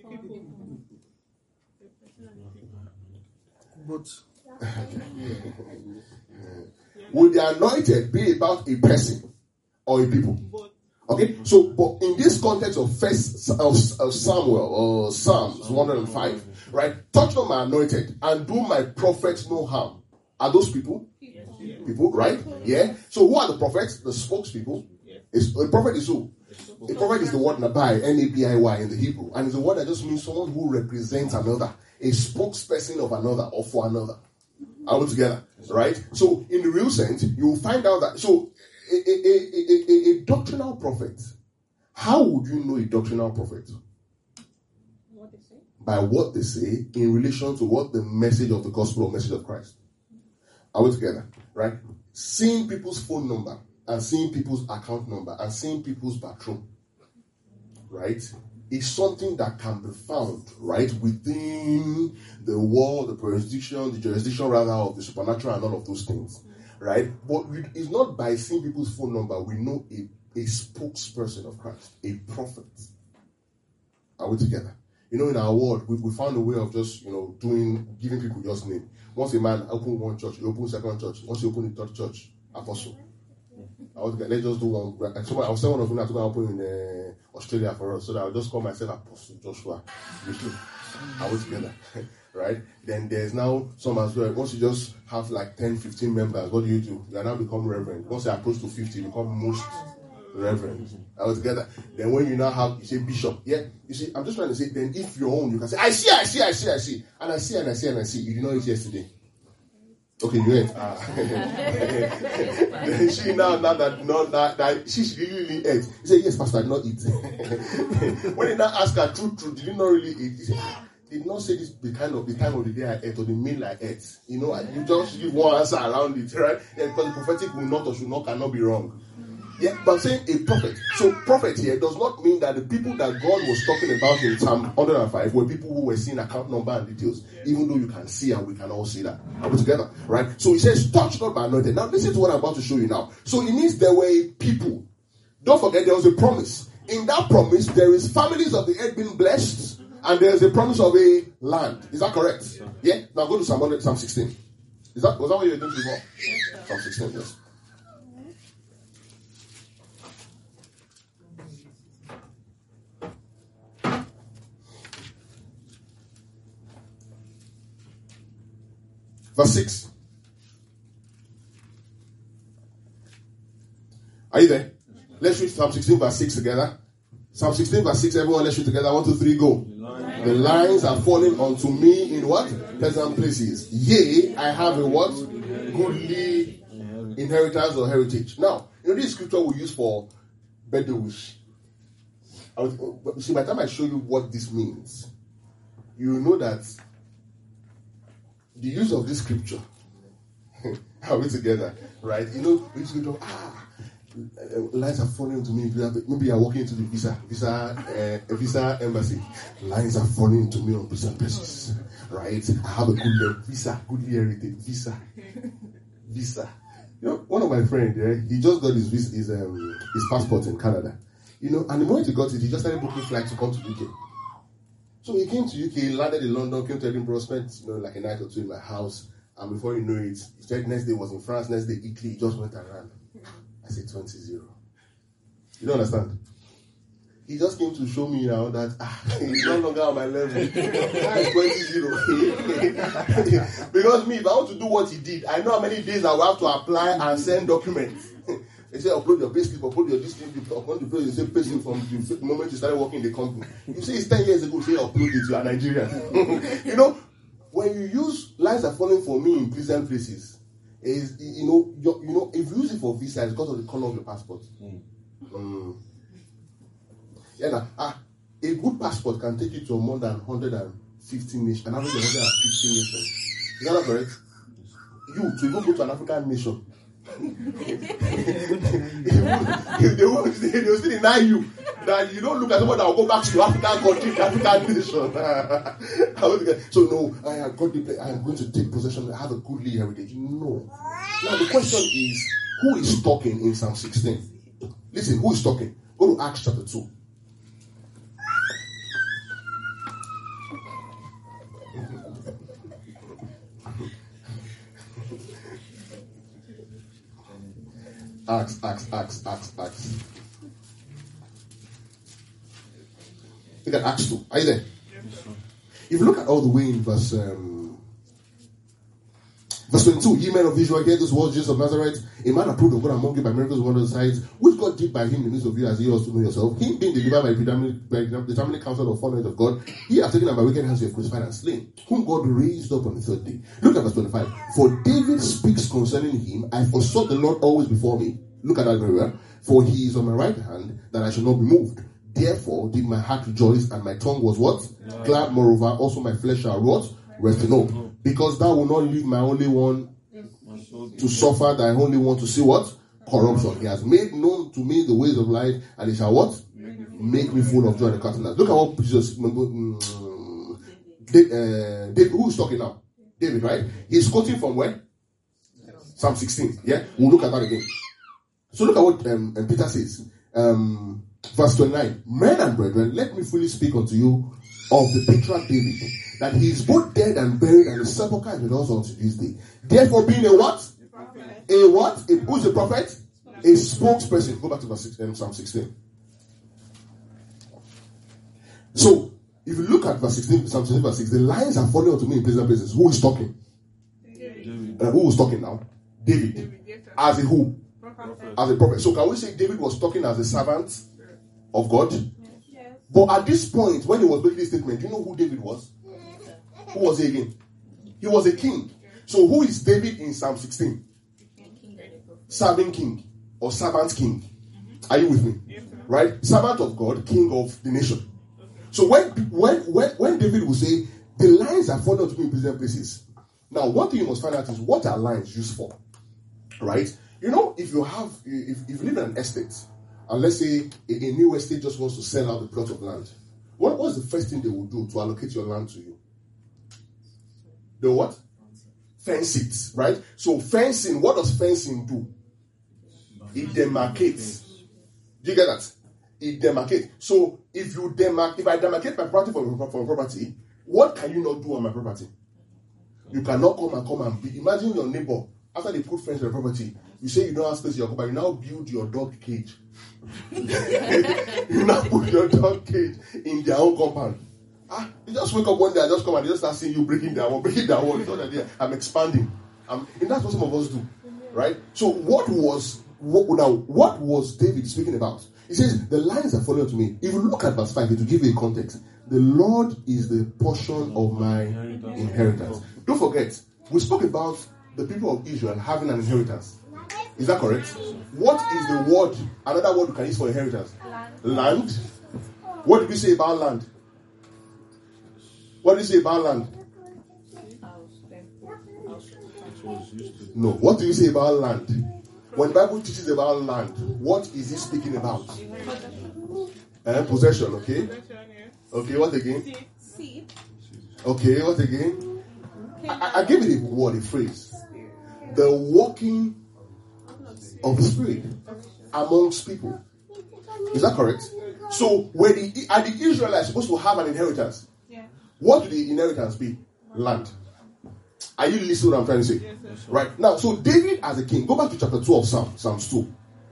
But Would the anointed be about a person or a people? Okay, so but in this context of Samuel or Psalms 105, right? Touch not my anointed and do my prophets no harm. Are those people? People, right? Yeah. So who are the prophets? The spokespeople. A prophet is who? A prophet is the word Nabai, Nabiy in the Hebrew, and it's a word that just means someone who represents another, a spokesperson of another or for another. Are we together? Right? So in the real sense, you will find out that a doctrinal prophet. How would you know a doctrinal prophet? What they say? By what they say in relation to what the message of the gospel or message of Christ. Are we together? Right? Seeing people's phone number and seeing people's account number and seeing people's bathroom, right, is something that can be found, right, within the world, the jurisdiction rather of the supernatural and all of those things, right? But it's not by seeing people's phone number we know a spokesperson of Christ, a prophet. Are we together? You know, in our world, we found a way of just, giving people just name. Once a man opens one church, he opens second church. Once he opens the third church, apostle. Let's just do one. I was saying one of them to open in Australia for us, so that I'll just call myself Apostle Joshua. Are we together? Right? Then there's now some as well. Once you just have like 10, 15 members, what do? You are now become reverend. Once you approach to 50, you become most reverend. Are we together? Then when you now have, you say bishop. Yeah? You see, I'm just trying to say, then if your own, you can say, I see. And I see. You did not eat yesterday. Okay, you ate. Then she that she really ate. He said, yes, Pastor, I did not eat. When he now asked her, truth, did you not really eat? He said, did not say this the time of the day I ate or the meal I ate. You just give one answer around it, right? Yeah, because the prophetic will not or should not cannot be wrong. Yeah, but I'm saying a prophet. So prophet here does not mean that the people that God was talking about in Psalm 105 were people who were seeing account number and details, even though you can see and we can all see that. Are we together? Right? So he says, touch not my anointed. Now listen to what I'm about to show you now. So it means there were people. Don't forget there was a promise. In that promise, there is families of the earth being blessed, and there is a promise of a land. Is that correct? Yeah? Now go to Psalm 16. Was that what you were doing before? Psalm 16, yes. Verse 6. Are you there? Let's read Psalm 16 verse 6 together. Psalm 16 verse 6, everyone, let's read together. 1, 2, 3, go. The lines are falling unto me in what? Pleasant places. Yea, I have a what? Goodly inheritance or heritage. Now, this scripture we use for birthday wish. See, by the time I show you what this means, you know that the use of this scripture, are we together? Right? This scripture, lines are falling to me. Maybe you're walking into the visa embassy. Lines are falling to me on pleasant places. Right? I have a good visa, good heritage, visa. You know, one of my friends, he just got his passport in Canada. You know, and the moment he got it, he just started booking flights to come to UK. So he came to UK, landed in London, came to Edinburgh, spent like a night or two in my house, and before you know it, he said next day was in France, next day Italy, he just went around. I said 20-0. You don't understand? He just came to show me now that he's no longer on my level. 20-0. Because me, if I want to do what he did, I know how many days I will have to apply and send documents. They say upload your payslip, upload your district, upload the payslip. You say payslip from the moment you started working in the company. You say it's 10 years ago, say upload it, you are Nigerian. You know, when you use lines are falling for me in pleasant places, is if you use it for visa, it's because of the color of your passport. Yeah, a good passport can take you to more than 150 nations, an average of 150 nations. Is that correct? You to even go to an African nation. They will still deny you that you don't look at someone that will go back to your African country, the African nation. So no, I am going to take possession and have a goodly heritage. No. Now the question is, who is talking in Psalm 16? Listen, who is talking? Go to Acts chapter 2. Acts. Look at Acts 2. Are you there? If you look at all the way in verse 22, ye men of Israel, hear those words, Jesus of Nazareth, a man approved of God among you by miracles, wonders, signs, which God did by him in the midst of you, as ye also know yourself. Him being delivered by the determinate counsel of foreknowledge of God, he hath taken up by wicked hands, you have crucified and slain, whom God raised up on the third day. Look at verse 25. For David speaks concerning him, I foresaw the Lord always before me. Look at that very well. For he is on my right hand, that I shall not be moved. Therefore did my heart rejoice, and my tongue was what? Glad. Moreover, also my flesh shall what? Rest in hope. Because thou will not leave my only one to suffer, thy only one to see what? Corruption. He has made known to me the ways of life, and he shall what? Make me full of joy and countenance. Look at what Jesus. David, who is talking now? David, right? He's quoting from where? Psalm 16. Yeah, we'll look at that again. So look at what Peter says. Verse 29. Men and brethren, let me fully speak unto you of the patriarch David, that he is both dead and buried, and his sepulchre is with us unto this day. Therefore, being a what? A what? Who is a prophet? A spokesperson. Go back to Psalm 16. So, if you look at verse 16, Psalm 16, verse 6, the lines are falling onto me in pleasant places. Who is talking? Who is talking now? David. As a who? As a prophet. So, can we say David was talking as a servant of God? But at this point, when he was making this statement, do you know who David was? Who was he again? He was a king. So who is David in Psalm 16? Serving king or servant king. Are you with me? Right? Servant of God, king of the nation. So when David will say, the lines are falling to me in pleasant places. Now, one thing you must find out is, what are lines used for? Right? You know, if you live in an estate, and let's say a new estate just wants to sell out the plot of land, what's the first thing they will do to allocate your land to you? The what? Fence it, right? So fencing, what does fencing do? It demarcates. Do you get that? It demarcates. So if I demarcate my property from property, what can you not do on my property? You cannot come and be. Imagine your neighbor, after they put fence on your property, you say you don't have space in your compound, you now build your dog cage. You now put your dog cage in their own compound. You just wake up one day and just come and they just start seeing you breaking their wall. It's not that I'm expanding. And that's what some of us do. Right? So what was David speaking about? He says, the lines are falling to me. If you look at verse 5, it will give you a context. The Lord is the portion of my inheritance. Don't forget, we spoke about the people of Israel having an inheritance. Is that correct? What is the word, another word we can use for inheritance? Land. What did we say about land? What did you say about land? No. What do you say about land? When the Bible teaches about land, what is it speaking about? Possession, okay? Okay, what again? Seed. Okay, what again? I gave it a word, a phrase. The working of the Spirit amongst people. Is that correct? So, are the Israelites supposed to have an inheritance? Yeah. What would the inheritance be? Land. Are you listening to what I'm trying to say? Yes. Right. Now, so David as a king, go back to chapter 2 of Psalms 2.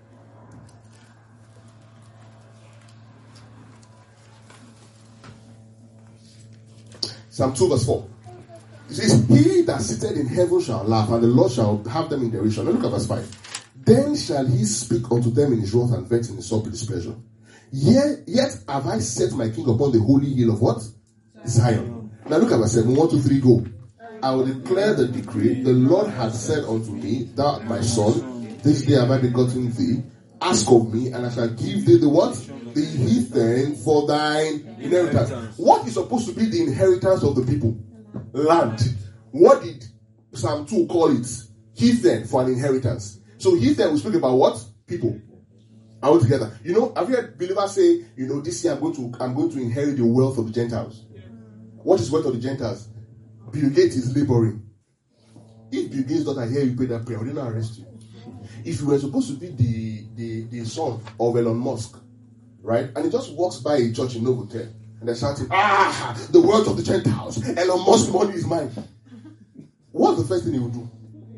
Psalm 2 verse 4. It says, he that sitteth in heaven shall laugh, and the Lord shall have them in derision. Now look at verse 5. Then shall he speak unto them in his wrath, and vex in his sore displeasure. Yet have I set my king upon the holy hill of what? Zion. Now look at verse 7. 1, 2, 3, go. I will declare the decree. The Lord hath said unto me, thou art my son, this day have I begotten thee. Ask of me, and I shall give thee the what? The heathen for thine inheritance. What is supposed to be the inheritance of the people? Land. What did Psalm 2 call it? Heathen for an inheritance. So heathen will speak about what? People. All together. You know, have you heard believers say, you know, this year I'm going to inherit the wealth of the Gentiles? What is wealth of the Gentiles? Bill Gates is laboring. If Bill Gates daughter hear you pray that prayer, will they not arrest you? If you were supposed to be the son of Elon Musk, right? And he just walks by a church in Novotel, and they're shouting, the wealth of the Gentiles. Elon Musk money is mine. What's the first thing he will do?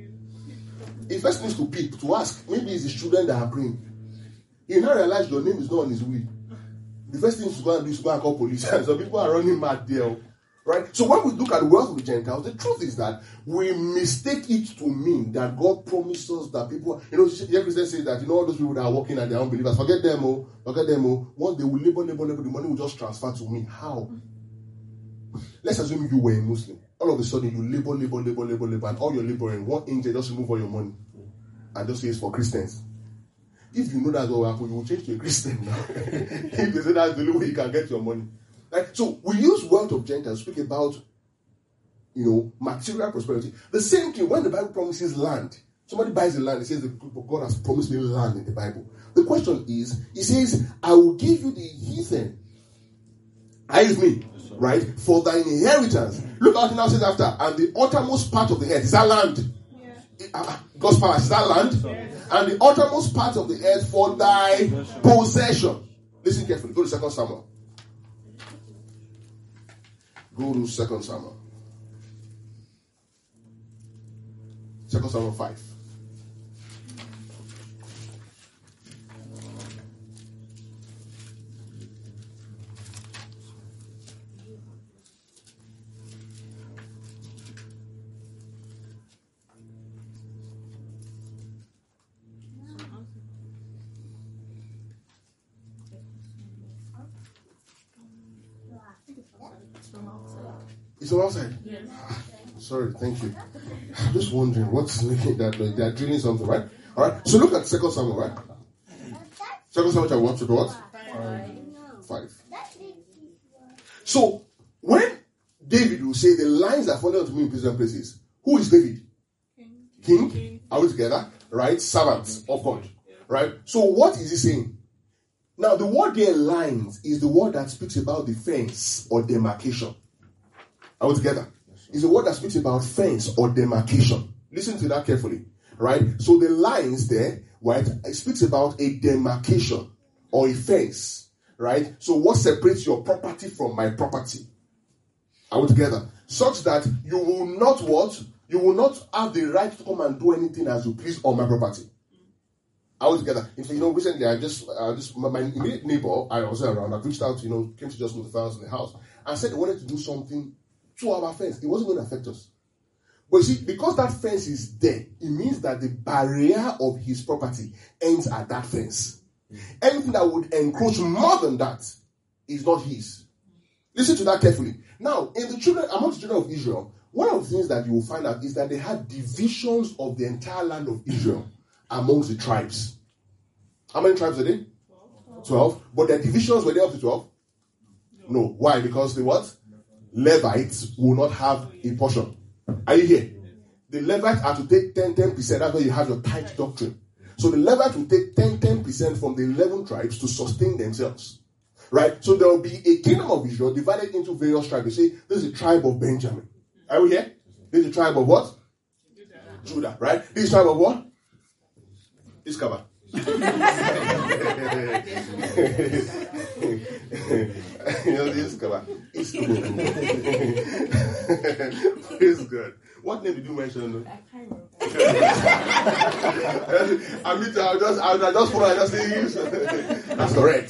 He first needs to peep, to ask. Maybe it's his children that are praying. He now realize your name is not on his will. The first thing to go and do is go and call police. So people are running mad there. Right? So when we look at the wealth of the Gentiles, the truth is that we mistake it to mean that God promises that people, you know, Christians say that, you know, all those people that are working at their own believers, forget them. Once they will labor, the money will just transfer to me. How? Let's assume you were a Muslim. All of a sudden you labor, and all your laboring, one angel just remove all your money and just say it's for Christians. If you know that's what will happen, you will change to a Christian now. If they say that's the only way you can get your money. Right? So we use wealth of Gentiles to speak about, you know, material prosperity. The same thing when the Bible promises land. Somebody buys the land, it says God has promised me land in the Bible. The question is, he says, I will give you the heathen. Are you with me? Right? For thine inheritance. Look how he now says after, and the uttermost part of the earth. Is that land? Yeah. God's power, is that land? Yes. And the uttermost part of the earth for thy possession. Listen carefully. Go to 2 Samuel. Go to 2 Samuel. 2 Samuel 5. It's on outside? Yes. Sorry, thank you. I'm just wondering what's making that they are drilling something, right? Alright, so look at 2 Samuel, right? 2 Samuel chapter 1 to what? 5. So, when David will say the lines are falling unto me in pleasant places, who is David? King? Are we together? Right? Servant of God. Right? So, what is he saying? Now, the word there, lines, is the word that speaks about the fence or demarcation. Are we together? It's a word that speaks about fence or demarcation. Listen to that carefully. Right? So the lines there, right, it speaks about a demarcation or a fence. Right? So what separates your property from my property? Are we together? Such that you will not what? You will not have the right to come and do anything as you please on my property. Are we together? In fact, you know, recently my immediate neighbor, I was around, I reached out, you know, came to just notify us in the house and said they wanted to do something to our fence. It wasn't going to affect us. But you see, because that fence is there, it means that the barrier of his property ends at that fence. Anything that would encroach more than that is not his. Listen to that carefully. Now, among the children of Israel, one of the things that you will find out is that they had divisions of the entire land of Israel amongst the tribes. How many tribes are there? 12. But their divisions, were they up to 12? No. Why? Because the what? Levites will not have a portion. Are you here? The Levites are to take 10%. That's why you have your tithe doctrine. So the Levites will take 10% from the 11 tribes to sustain themselves. Right? So there will be a kingdom of Israel divided into various tribes. They say, this is the tribe of Benjamin. Are we here? This is the tribe of what? Judah. Right? This is the tribe of what? Iskaba. Iskaba. Praise God. What name did you mention? I can't remember. I just follow and just say that's correct.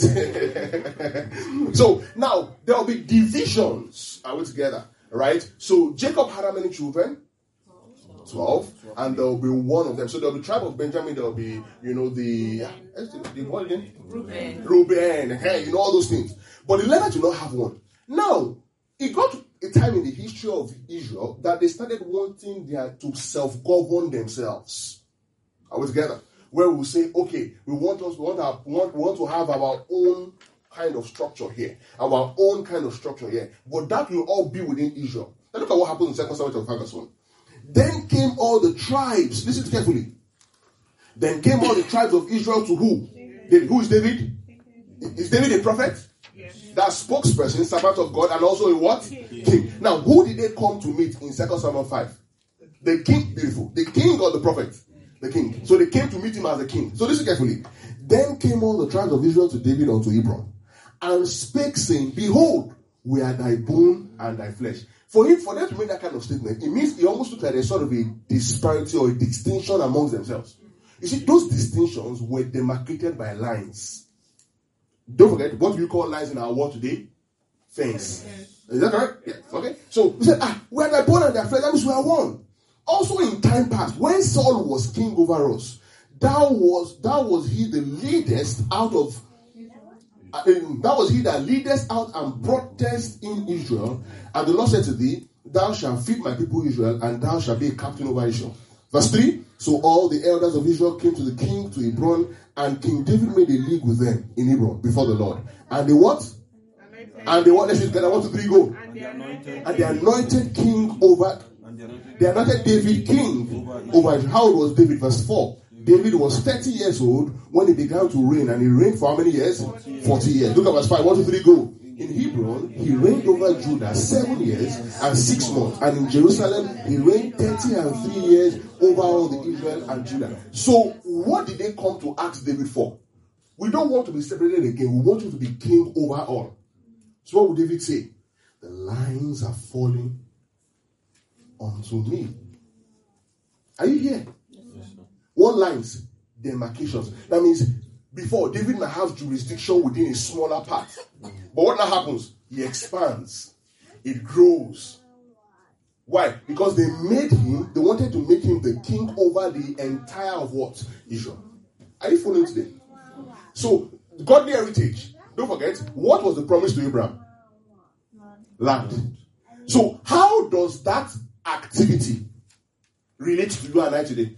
So now there will be divisions. Are we together? Right? So Jacob had how many children? 12. And there will be one of them. So there will be tribe of Benjamin. There will be, the what again? Reuben. Hey, all those things. But the Levites do not have one. Now, it got to a time in the history of Israel that they started wanting to self-govern themselves. Are we together? Where we say, okay, we want to have our own kind of structure here, our own kind of structure here. But that will all be within Israel. Now look at what happened in 2 Samuel 5 verse 1. Then came all the tribes. Listen carefully. Then came all the tribes of Israel to who? David. Who is David? Is David a prophet? Yes. That spokesperson, servant of God, and also a what? King. Now, who did they come to meet in 2 Samuel 5? The king. Beautiful. The king or the prophet? The king. So they came to meet him as the king. So listen carefully. Then came all the tribes of Israel to David unto Hebron, and spake, saying, Behold, we are thy bone and thy flesh. For them to make that kind of statement, it means it almost looks like there's sort of a disparity or a distinction amongst themselves. You see, those distinctions were demarcated by lines. Don't forget, what do you call lines in our world today? Fence. Is that correct? Yes. Okay. So we said, we are thy bone and thy flesh. That means we are one. Also in time past, when Saul was king over us, that was he the leadest out of. That was he that leadest out and brought test in Israel. And the Lord said to thee, Thou shalt feed my people Israel, and thou shalt be a captain over Israel. Verse 3. So all the elders of Israel came to the king to Hebron, and King David made a league with them in Hebron before the Lord. And they what? And they what? Let's just get 1, 2, 3, go. And the anointed king over. They anointed David king over Israel. How old was David? Verse 4. David was 30 years old when he began to reign, and he reigned for how many years? 40 years. Look at verse 5. 1, 2, 3, go. In Hebron, he reigned over Judah 7 years and 6 months. And in Jerusalem, he reigned 30 and 3 years over all the Israel and Judah. So, what did they come to ask David for? We don't want to be separated again. We want you to be king over all. So what would David say? The lines are falling unto me. Are you here? What lines? Demarcations. That means before, David might have jurisdiction within a smaller part. But what now happens? He expands. It grows. Why? Because they wanted to make him the king over the entire of what? Israel. Are you following today? So, godly heritage. Don't forget, what was the promise to Abraham? Land. So, how does that activity relate to you and I today?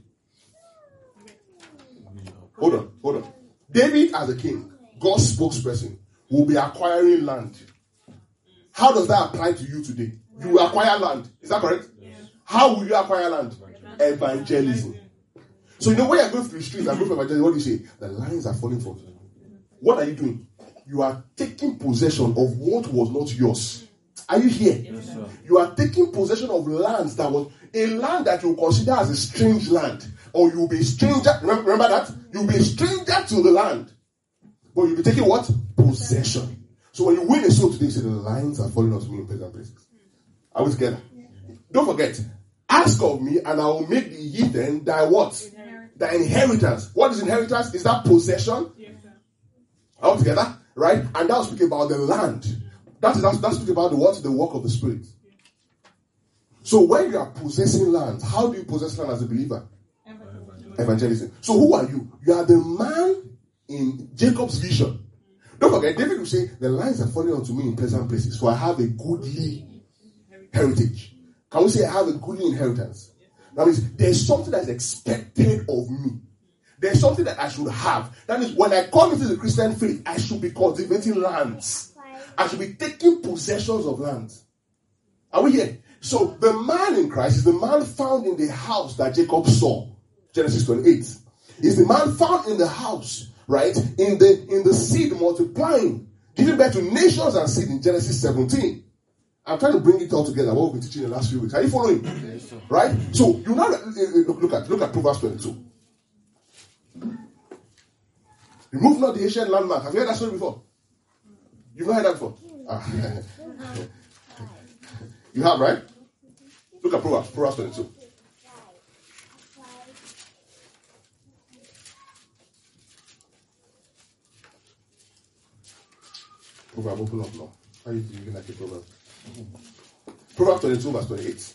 Hold on. David as a king, God's spokesperson, will be acquiring land. How does that apply to you today? You will acquire land. Is that correct? Yes. How will you acquire land? Evangelism. So when you're going through the streets and going for evangelism, what do you say? The lines are falling for you. What are you doing? You are taking possession of what was not yours. Are you here? Yes, sir. You are taking possession of lands that was a land that you consider as a strange land. Or you will be a stranger. Remember that? You will be a stranger to the land. But you'll be taking what? Possession. So when you win a soul today, you say the lines are falling onto me in pleasant places. Are we together? Don't forget. Ask of me and I will make the heathen thy what? Thy inheritance. What is inheritance? Is that possession? Are we together? Right? And that will speak about the land. That's speaking about the what? The work of the Spirit. So when you are possessing land, how do you possess land as a believer? Evangelism. So who are you? You are the man in Jacob's vision. Don't forget, David will say, the lines are falling onto me in pleasant places, so I have a goodly heritage. Can we say I have a goodly inheritance? That means there's something that's expected of me. There's something that I should have. That means when I come into the Christian faith, I should be cultivating lands. I should be taking possessions of lands. Are we here? So the man in Christ is the man found in the house that Jacob saw. Genesis 28. Is the man found in the house, right? In the seed multiplying, giving birth to nations and seed in Genesis 17. I'm trying to bring it all together. What we've been teaching in the last few weeks. Are you following? Yes, right? So you now look at Proverbs 22. Remove not the ancient landmark. Have you heard that story before? You've not heard that before? You have, right? Look at Proverbs 22. Proverbs, open up now. How are you feeling like a proverb? Proverbs 22, verse 28.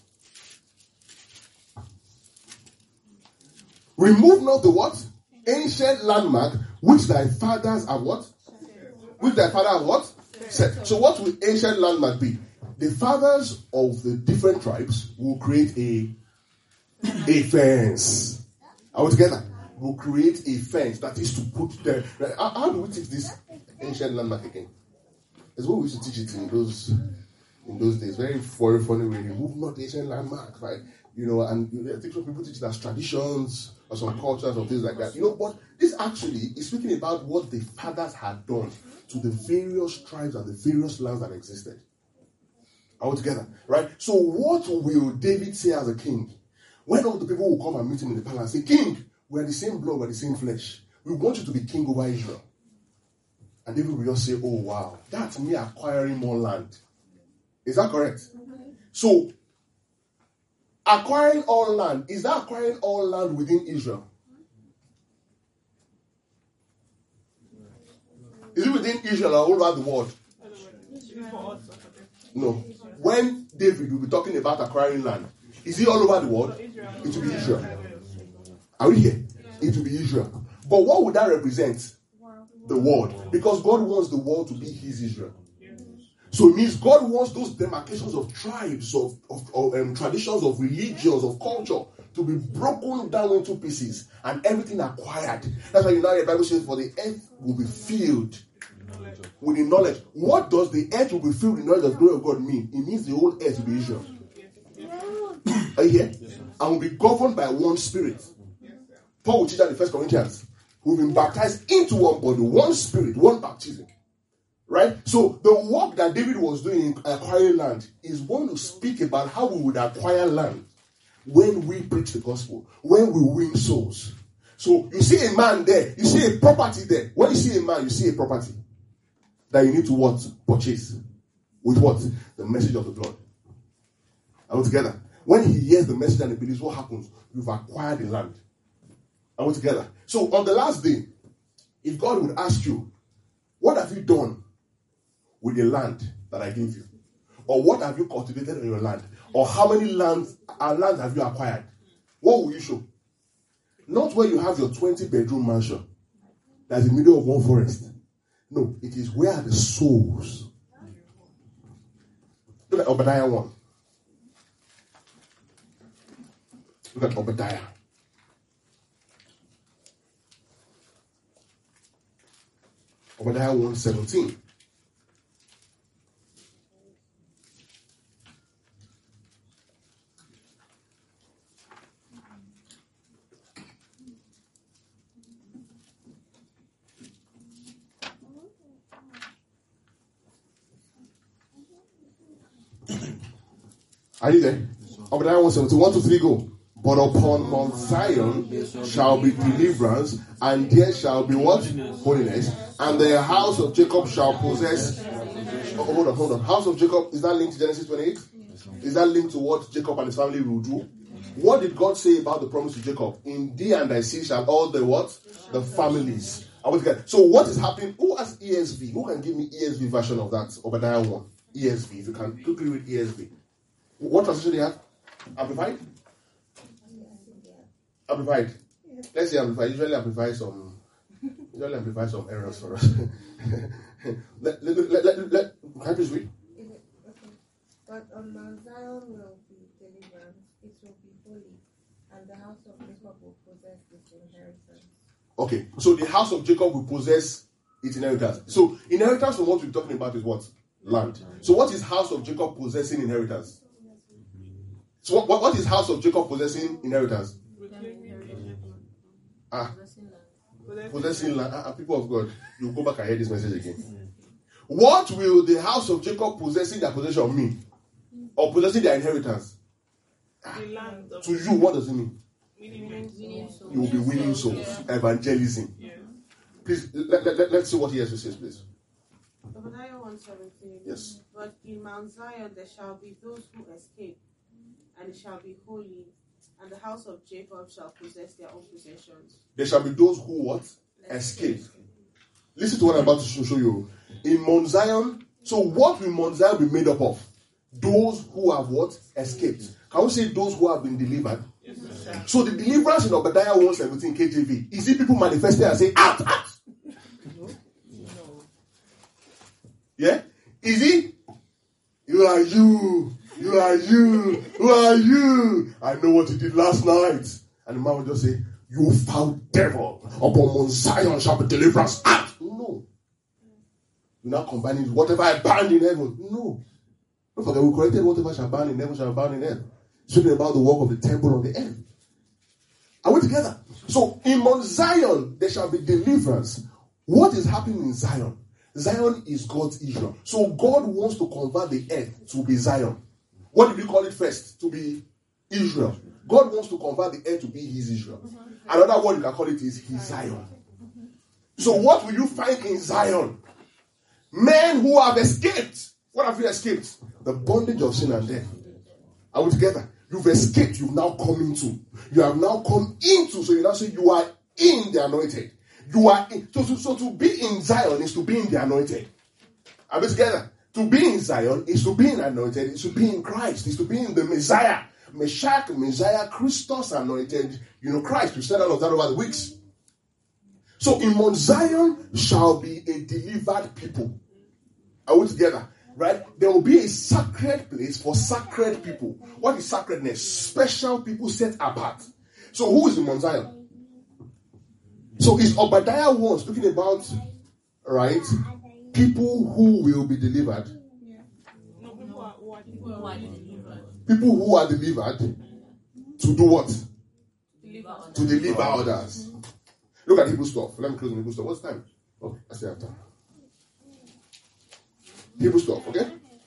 Remove not the what? Ancient landmark which thy fathers have what? Which thy father have what? Set. So what will ancient landmark be? The fathers of the different tribes will create a fence. Are we together? Will create a fence that is to put there. How do we teach this ancient landmark again? It's what we used to teach it in those days. Very funny way. Remove not the ancient landmark, right? And I think some people teach it as traditions or some cultures or things like that. But this actually is speaking about what the fathers had done to the various tribes and the various lands that existed. Are we together? Right? So what will David say as a king? When all the people will come and meet him in the palace and say, King, we are the same blood, we are the same flesh. We want you to be king over Israel. And David will just say, oh wow, that's me acquiring more land. Is that correct? So, acquiring all land, is that acquiring all land within Israel? Is it within Israel or all over the world? No. When David will be talking about acquiring land, is it all over the world? It will be Israel. Are we here? It will be Israel. But what would that represent? The world. Because God wants the world to be his Israel. So it means God wants those demarcations of tribes, of traditions, of religions, of culture to be broken down into pieces and everything acquired. That's why the Bible says, for the earth will be filled with the knowledge. What does the earth will be filled with the knowledge of the glory of God mean? It means the whole earth will be Israel. Are you here? And will be governed by one spirit. Paul will teach that in 1 Corinthians. We've been baptized into one body, one spirit, one baptism. Right? So the work that David was doing in acquiring land is going to speak about how we would acquire land when we preach the gospel, when we win souls. So you see a man there, you see a property there. When you see a man, you see a property that you need to what? Purchase. With what? The message of the blood. Are we together? When he hears the message and he believes, what happens? You've acquired the land. Are we together? So on the last day, if God would ask you, what have you done with the land that I gave you? Or what have you cultivated in your land? Or how many lands have you acquired? What will you show? Not where you have your 20-bedroom mansion that's in the middle of one forest. No, it is where are the souls. Look at Obadiah 1. Look at Obadiah. Obadiah 1:17. Are you there? Obadiah 1:17. 1, 2, 3, go. But upon Mount Zion shall be deliverance, and there shall be what? Holiness. And the house of Jacob shall possess. Oh, hold on. House of Jacob, is that linked to Genesis 28? Is that linked to what Jacob and his family will do? What did God say about the promise to Jacob? In thee and thy seed shall all the what? The families. So what is happening? Who has ESV? Who can give me ESV version of that? Obadiah 1. ESV. If you can quickly read ESV. What translation do you have? Amplified? Amplified. Let's say amplified. Usually amplify some errors for us. Let can you read? But on Mount Zion will be deliverance, it will be holy, and the house of Jacob will possess its inheritance. Okay, so the house of Jacob will possess its inheritance. So inheritance from what we're talking about is what? Land. So what is house of Jacob possessing inheritance? So what is house of Jacob possessing inheritance? Possessing land. People of God, you go back and hear this message again. What will the house of Jacob possessing their possession mean? Or possessing their inheritance? To you, what does it mean? You will be winning souls. Evangelism. Please, let's see what he has to say, please. Obadiah 1:17. Yes. But in Mount Zion there shall be those who escape, and it shall be holy, and the house of Jacob shall possess their own possessions. There shall be those who what? Escape. Listen to what I'm about to show you. In Mount Zion, so what will Mount Zion be made up of? Those who have what? Escaped. Can we say those who have been delivered? Yes, sir. So the deliverance in Obadiah 1:17 KJV, is it people manifesting and saying, out, out? No. Yeah? Is it? You are you. You are you. Who are you? I know what you did last night. And the man will just say, you foul devil, upon Mount Zion shall be deliverance out. No. You're not combining whatever I bind in heaven. No. Don't forget, we corrected whatever shall bind in heaven shall bind in earth. Speaking about the work of the temple on the earth. Are we together? So in Mount Zion there shall be deliverance. What is happening in Zion? Zion is God's Israel. So God wants to convert the earth to be Zion. What did we call it first? To be Israel. God wants to convert the earth to be his Israel. Another word you can call it is his Zion. So what will you find in Zion? Men who have escaped. What have you escaped? The bondage of sin and death. Are we together? You've escaped. You've now come into. You have now come into. So you now say you are in the anointed. You are in. So to be in Zion is to be in the anointed. Are we together? To be in Zion is to be in anointed. Is to be in Christ. Is to be in the Messiah. Messiah, Christos anointed. Christ. We said all of that over the weeks. So in Mount Zion shall be a delivered people. Are we together? Right? There will be a sacred place for sacred people. What is sacredness? Special people set apart. So who is in Mount Zion? So is Obadiah 1 speaking about, right, people who will be delivered? Yeah. No, people who are delivered. People who are delivered to do what? Deliver To deliver others. Look at Hebrew stuff. Let me close on Hebrew stuff. What's time? Oh, I still have time. Hebrew stuff, okay?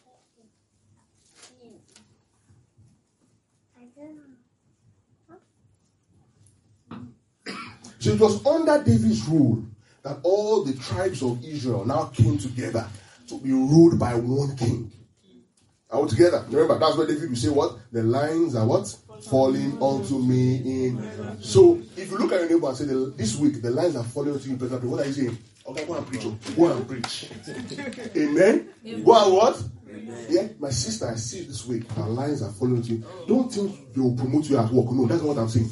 So it was under David's rule that all the tribes of Israel now came together to be ruled by one king. Are we together? Remember, that's where David will say what? The lines are what? Falling onto me in. So if you look at your neighbor and say, this week the lines are falling onto you, what are you saying? Okay, go and preach. Go and preach. Amen? Go and what? Amen. Yeah, my sister, I see this week, her lines are following you. Don't think they will promote you at work. No, that's not what I'm saying.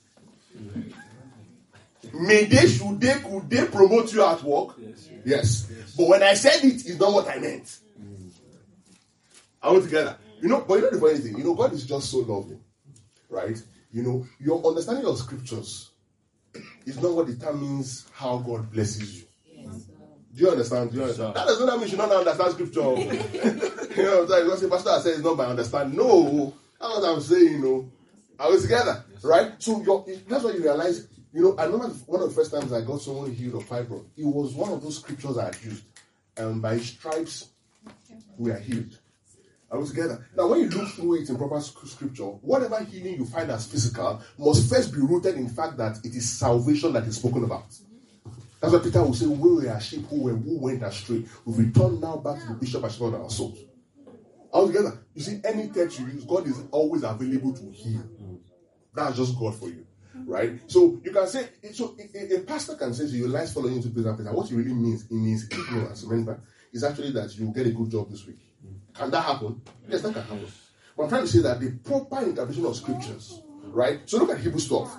Could they promote you at work? Yes. But when I said it's not what I meant. Are we together? But you know the funny thing, God is just so loving. Right? Your understanding of scriptures is not what determines how God blesses you. Do you understand? That doesn't mean you should not understand scripture. What the pastor says it's not by understanding. No, that's what I'm saying. Are we together? Right? So that's what you realize. I remember one of the first times I got someone healed of fibroid. It was one of those scriptures I had used. By his stripes, we are healed. Are we together? Now, when you look through it in proper scripture, whatever healing you find as physical must first be rooted in the fact that it is salvation that is spoken about. That's why Peter will say, we were a sheep who went astray. We return now back to the bishop and shepherd of our souls. All together. You see, any text you use, God is always available to heal. That's just God for you. Right? So you can say, a pastor can say to you, lies following into prison. What it really means, it means ignorance. Remember, is actually that you get a good job this week. Can that happen? Yes, that can happen. But I'm trying to say that the proper interpretation of scriptures, right? So look at Hebrew stuff.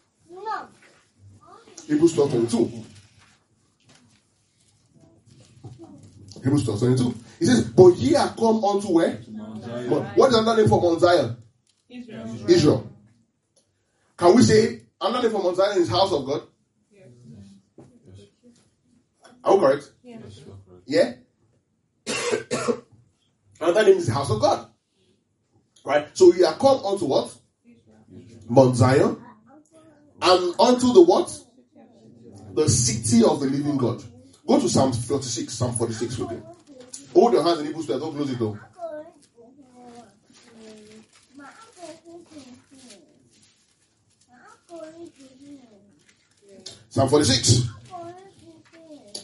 Hebrew stuff 22. Hebrew stuff 22. It says, but ye are come unto where? What is another name for Mount Zion? Israel. Can we say another name for Mount Zion is house of God? Yes. Are we correct? Yes. Yeah? Another name is the house of God. Right? So we are called unto what? Mount Zion. And unto the what? The city of the living God. Go to Psalm 46. Psalm 46 with me. Hold your hands in Hebrews 12. Don't close it though. Psalm 46.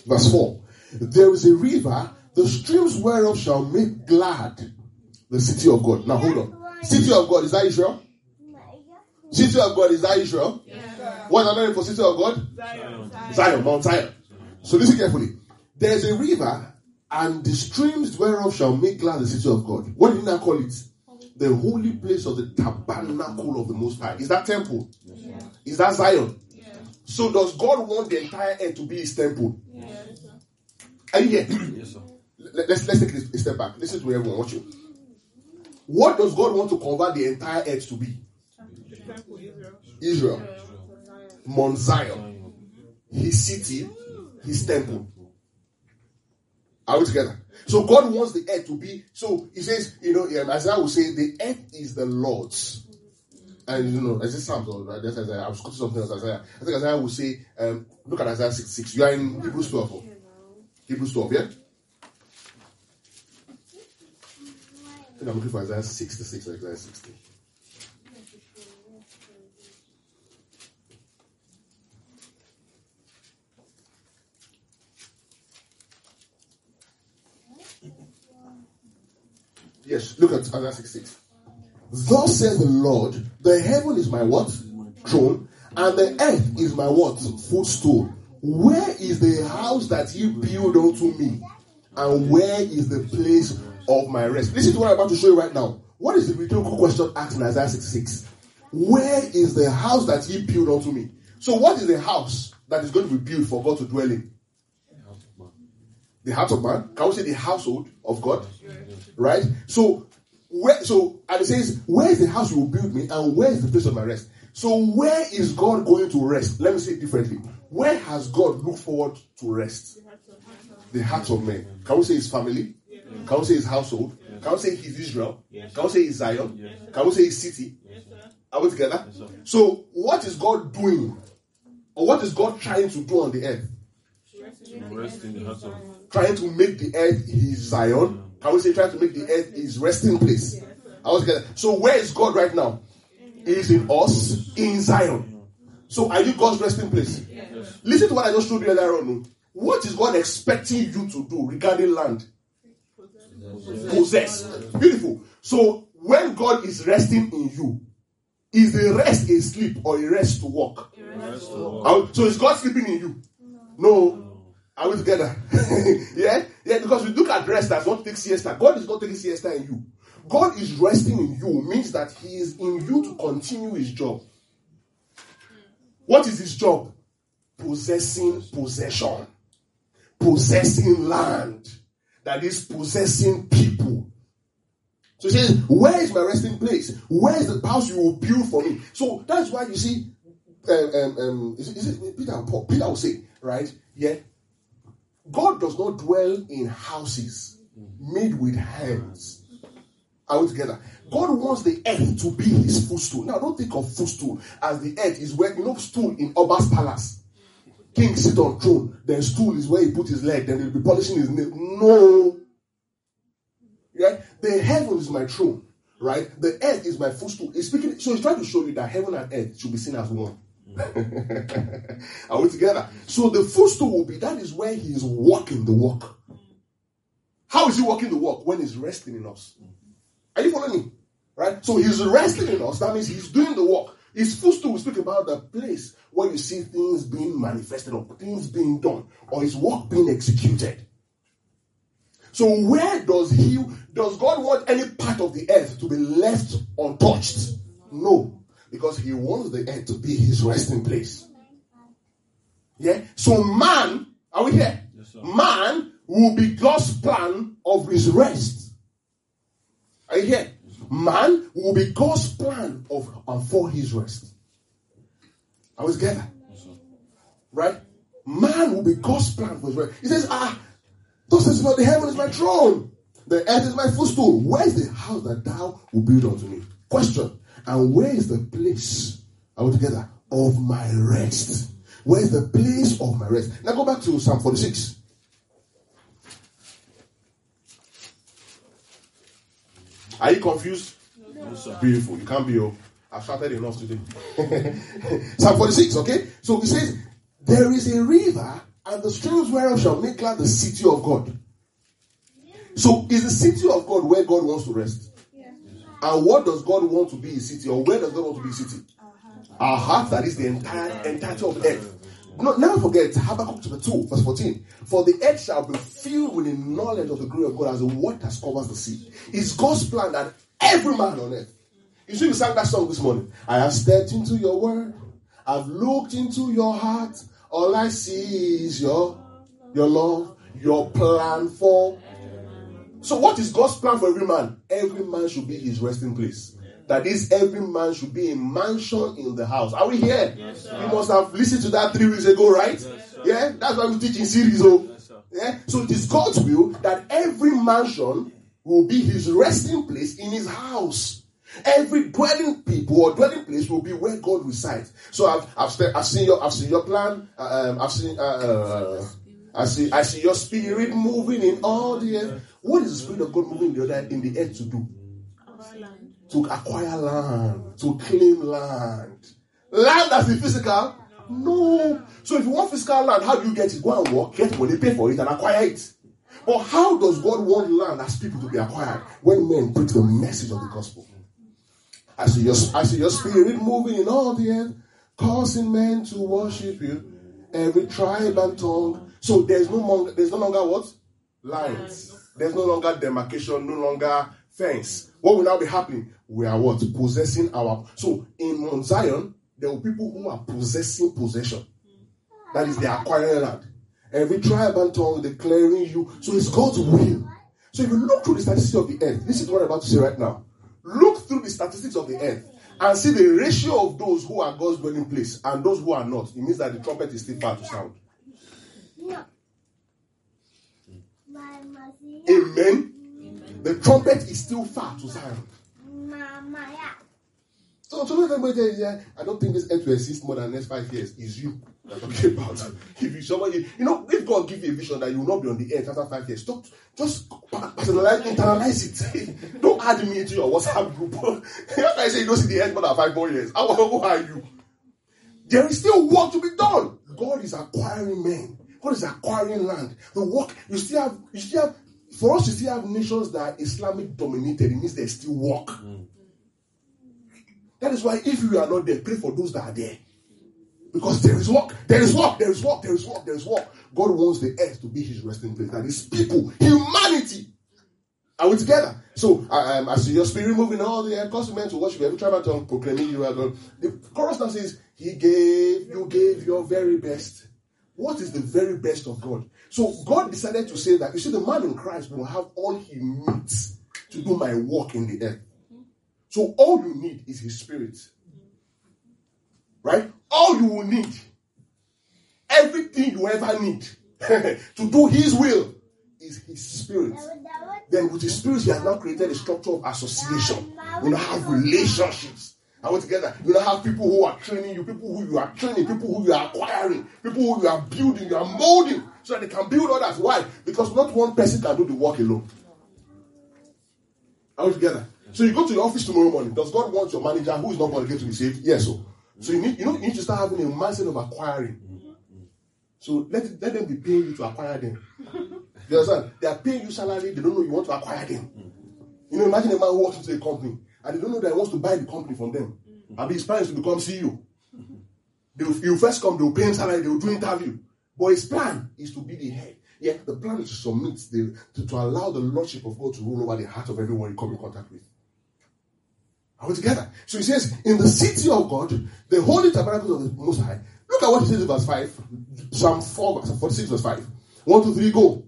Verse 4. There is a river, the streams whereof shall make glad the city of God. Now hold on. City of God, is that Israel? City of God, is that Israel? What is another name for city of God? Zion, Mount Zion. So listen carefully. There is a river, and the streams whereof shall make glad the city of God. What did he now call it? The holy place of the tabernacle of the Most High. Is that temple? Yeah. Is that Zion? Yeah. So does God want the entire earth to be his temple? Yes, sir. Are you here? Yes, sir. Let's take a step back. Listen to me, everyone. Watch you. What does God want to convert the entire earth to be? The temple Israel. Israel. Mount Zion. His city. His temple. Are we together? So God wants the earth to be. So he says, Isaiah will say, the earth is the Lord's. And as it sounds, right? I was quoting something else. Isaiah. I think Isaiah will say, look at Isaiah 6:6. You are in Hebrews 12. Oh? Hebrews 12, yeah? I think I'm looking for Isaiah 66 or Isaiah 60. Yes, look at Isaiah 66. Thus says the Lord, the heaven is my what? Throne, and the earth is my what? Footstool. Where is the house that you build unto me? And where is the place of my rest? Listen to what I'm about to show you right now. What is the rhetorical question asked in Isaiah 66? Where is the house that ye build unto me? So what is the house that is going to be built for God to dwell in? The house of man. Can we say the household of God? Right? So and it says, where is the house you will build me, and where is the place of my rest? So where is God going to rest? Let me say it differently. Where has God looked forward to rest? The hearts of men. Can we say his family? Can we say his household? Can we say his Israel? Can we say his Zion? Can we say his city? Are we together? So what is God doing? Or what is God trying to do on the earth? Trying to make the earth his Zion. Can we say trying to make the earth his resting place? Are we together? So where is God right now? He is in us, in Zion. So are you God's resting place? Yes. Listen to what I just told you earlier on. What is God expecting you to do regarding land? Possess. Beautiful. So when God is resting in you, is the rest a sleep or a rest to walk? So is God sleeping in you? No. Are we together? Yeah? Because we look at rest as not take siesta. God is not taking siesta in you. God is resting in you means that he is in you to continue his job. What is his job? Possessing possession. Possessing land. That is possessing people. So he says, where is my resting place? Where is the house you will build for me? So that's why you see, is it Peter and Paul? Peter will say, right? Yeah. God does not dwell in houses made with hands. Are we together? God wants the earth to be his footstool. Now, don't think of footstool as the earth is where, stool in Oba's palace. King sit on throne. Then stool is where he put his leg. Then he'll be polishing his nail. No. Yeah? The heaven is my throne. Right? The earth is my footstool. So he's trying to show you that heaven and earth should be seen as one. Are we together? So the footstool will be, that is where he is walking the walk. How is he walking the walk? When he's resting in us. Are you following me? Right? So he's resting in us. That means he's doing the work. His footstool will speak about the place where you see things being manifested or things being done or his work being executed. So where does God want any part of the earth to be left untouched? No. Because he wants the earth to be his resting place. Yeah? So man, are we here? Yes, man will be God's plan of his rest. Are you here? Man will be God's plan for his rest. Are we together? Right? Man will be God's plan for his rest. He says, thus says the heaven is my throne. The earth is my footstool. Where is the house that thou will build unto me? Question. And where is the place, are we together, of my rest? Where is the place of my rest? Now go back to Psalm 46. Are you confused? No, sir. Beautiful. You can't be. I've shouted enough today. Psalm 46, okay? So it says, there is a river, And the streams whereof shall make glad the city of God. So is the city of God where God wants to rest? Yes. And what does God want to be his city? Or where does God want to be his city? Our heart, that is the entirety of earth. Never forget Habakkuk chapter 2, verse 14. For the earth shall be filled with the knowledge of the glory of God as the waters covers the sea. It's God's plan that every man on earth. You see, we sang that song this morning. I have stepped into your word. I've looked into your heart. All I see is your love, your plan for. So what is God's plan for every man? Every man should be his resting place. That is, every man should be a mansion in the house. Are we here? Yes, you must have listened to that 3 weeks ago, right? Yes, Yeah, that's why we teach in series. Oh. Yes, Yeah? So it is God's will that every mansion will be his resting place in his house. Every dwelling people or dwelling place will be where God resides. So I've seen your plan. I see your spirit moving in all the earth. What is the spirit of God moving in the earth to do? To acquire land, to claim land. Land as the physical? No. So if you want physical land, how do you get it? Go and work, get money, pay for it, and acquire it. But how does God want land as people to be acquired? When men preach the message of the gospel. I see your spirit moving in all the earth, causing men to worship you, every tribe and tongue. So there's no longer what? Lines. There's no longer demarcation, no longer fence. What will now be happening? We are what? Possessing our. So in Mount Zion, there will be people who are possessing possession. That is, they are acquiring land. Every tribe and tongue declaring you. So it's God's will. So if you look through the statistics of the earth, this is what I'm about to say right now. Look through the statistics of the earth and see the ratio of those who are God's dwelling place and those who are not. It means that the trumpet is still far to sound. Amen. The trumpet is still far to sound. So I don't think this earth will exist more than the next 5 years. Is you that I'm talking about. If you somebody, if God gives you a vision that you will not be on the earth after 5 years, stop. Just internalize it. Don't add me into your WhatsApp group. After I say you don't see the earth more than 5 more years, who are you? There is still work to be done. God is acquiring men. God is acquiring land. The work you still have. For us to still have nations that are Islamic dominated, it means there's still work. That is why if you are not there, pray for those that are there. Because there is work. There is work. There is work. There is work. There is work. God wants the earth to be his resting place. That is people, humanity. Are we together? So I see your spirit moving all the earth, causing men to worship every tribe and tongue, proclaiming you are God. The chorus now says, you gave your very best. What is the very best of God? So God decided to say that, you see, the man in Christ will have all he needs to do my work in the earth. So all you need is his spirit. Right? All you will need, everything you ever need to do his will is his spirit. Then with his spirit, he has now created a structure of association. You now have relationships. And we're together. You now have people who are training you, people who you are training, people who you are acquiring, people who you are building, you are molding, so that they can build others. Why? Because not one person can do the work alone. Are we together? So you go to your office tomorrow morning. Does God want your manager who is not going to get to be saved? Yes. So you need to start having a mindset of acquiring. So let them be paying you to acquire them. You understand? They are paying you salary. They don't know you want to acquire them. Imagine a man who walks into a company and they don't know that he wants to buy the company from them. And his plan is to become CEO. He'll first come, they'll pay him salary, they'll do interview. But his plan is to be the head. Yeah, the plan is to submit, to allow the Lordship of God to rule over the heart of everyone you come in contact with. Are we together? So he says, in the city of God, the holy tabernacle of the Most High. Look at what he says in verse 5. Psalm 46 verse 5. 1, 2, 3, go.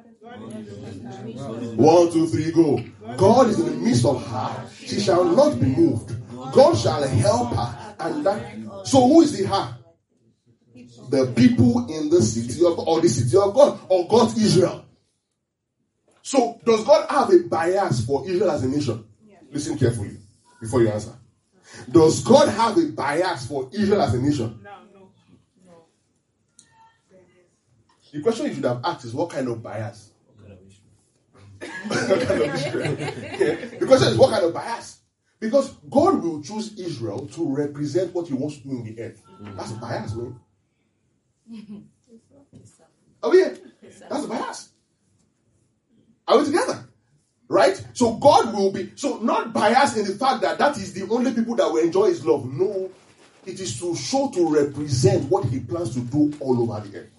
1, 2, 3, go. God is in the midst of her. She shall not be moved. God shall help her. So who is the her? The people in the city of God, or the city of God, or God's Israel. So does God have a bias for Israel as a nation? Yeah. Listen carefully before you answer. Does God have a bias for Israel as a nation? No. The question you should have asked is, what kind of bias? The question is, what kind of bias? Because God will choose Israel to represent what he wants to do in the earth. That's a bias, man. Are we here? That's a bias. Are we together? Right? So God will be, so not biased in the fact that that is the only people that will enjoy his love. No. It is to show, to represent what he plans to do all over the earth.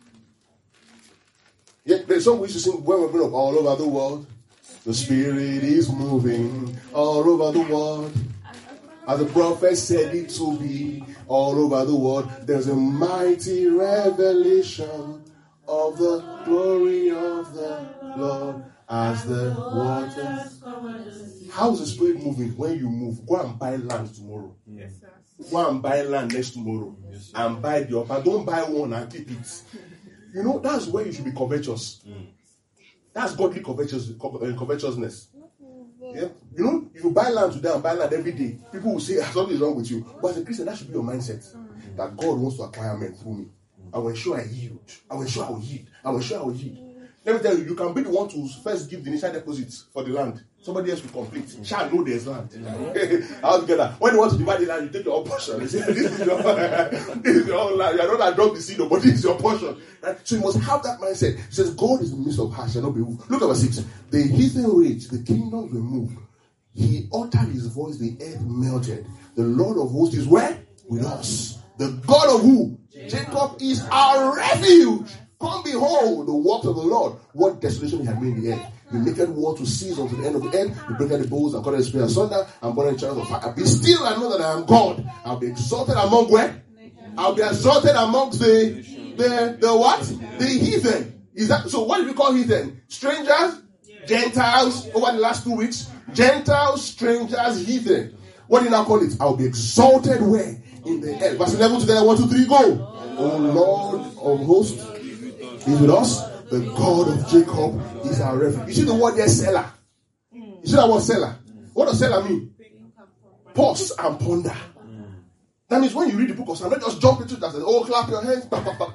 Yeah, there's some we used to sing when we're growing up, all over the world. The Spirit is moving all over the world. As the prophet said it to be, all over the world. There's a mighty revelation of the glory of the Lord as the waters. How is the Spirit moving? When you move, go and buy land tomorrow. Yes, sir. Go and buy land next tomorrow. Yes, and buy the upper. Don't buy one and keep it. You know, that's where you should be covetous. That's godly covetousness. Yeah? You know, if you buy land today and buy land every day, people will say something is wrong with you. But as a Christian, that should be your mindset. That God wants to acquire men through me. I will ensure I yield. I will ensure I will yield. I will ensure I will yield. Let me tell you, you can be the one to first give the initial deposit for the land. Somebody else will complete. Shall know there's land. All together. When you want to divide the land, you take your own portion. You say, this is your land. You are not adopt the seed, but this is your portion. Right? So you must have that mindset. It says, God is in the midst of her, shall not be moved. Look at verse 6. The heathen raged, the kingdoms were moved. He uttered his voice, the earth melted. The Lord of hosts is where? With us. The God of who? Jacob is our refuge. Come behold the works of the Lord. What desolation he had made in the earth. He maketh war to cease unto the end of the earth. He breaketh the bows and cutteth the spear asunder and burneth the chariots of fire. Be still and know that I am God. I'll be exalted among where? I'll be exalted amongst the what? The heathen. Is that so? What do we call heathen? Strangers, Gentiles. Over the last 2 weeks, Gentiles, strangers, heathen. What do you now call it? I'll be exalted where? In the earth. Verse 11 together. 1, 2, 3, go. O Lord of hosts is with us. The God of Jacob is our refuge. You see the word there, seller. You see that word seller? What does seller mean? Pause and ponder. That means when you read the book of Psalms, don't just jump into that and say, oh, clap your hands.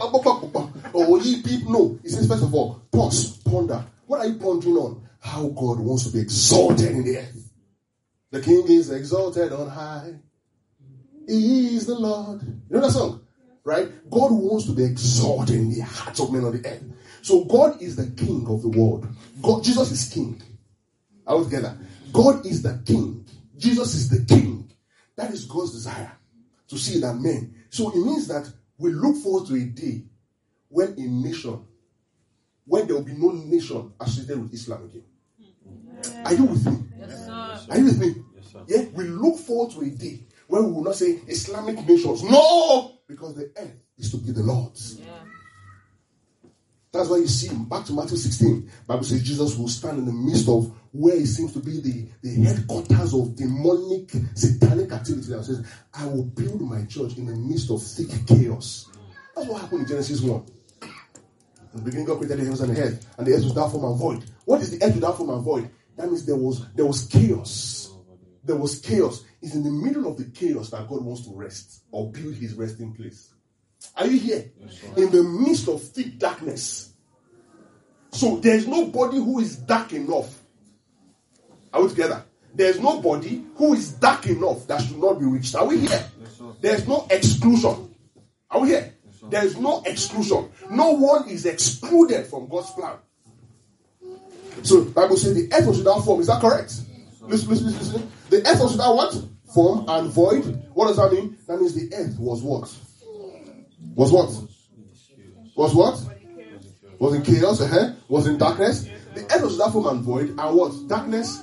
Oh, ye people. No. It says, first of all, pause, ponder. What are you pondering on? How God wants to be exalted in the earth. The King is exalted on high. He is the Lord. You know that song? Right? God wants to be exalted in the hearts of men on the earth. So God is the King of the world. God, Jesus is King. Are we together? God is the King. Jesus is the King. That is God's desire. To see that men. So it means that we look forward to a day when a nation, when there will be no nation associated with Islam again. Yeah. Are you with me? Yes, sir. Are you with me? Yes, sir. Yeah, we look forward to a day when we will not say Islamic nations. No! Because the earth is to be the Lord's. Yeah. That's why you see, back to Matthew 16, Bible says Jesus will stand in the midst of where it seems to be the headquarters of demonic, satanic activity. And says, I will build my church in the midst of thick chaos. That's what happened in Genesis 1. In the beginning, God created the heavens and the earth, and the earth was without form and void. What is the earth without form and void? That means there was chaos. There was chaos. It's in the middle of the chaos that God wants to rest or build his resting place. Are you here? Yes, in the midst of thick darkness. So there's nobody who is dark enough. Are we together? There's nobody who is dark enough that should not be reached. Are we here? Yes, there's no exclusion. Are we here? Yes, there's no exclusion. No one is excluded from God's plan. So the Bible says the earth was without form. Is that correct? Yes, listen. The earth was without what? Form and void. What does that mean? That means the earth was what? Was what? Was what? Was in chaos, was in darkness. The earth was without form and void, and what? Darkness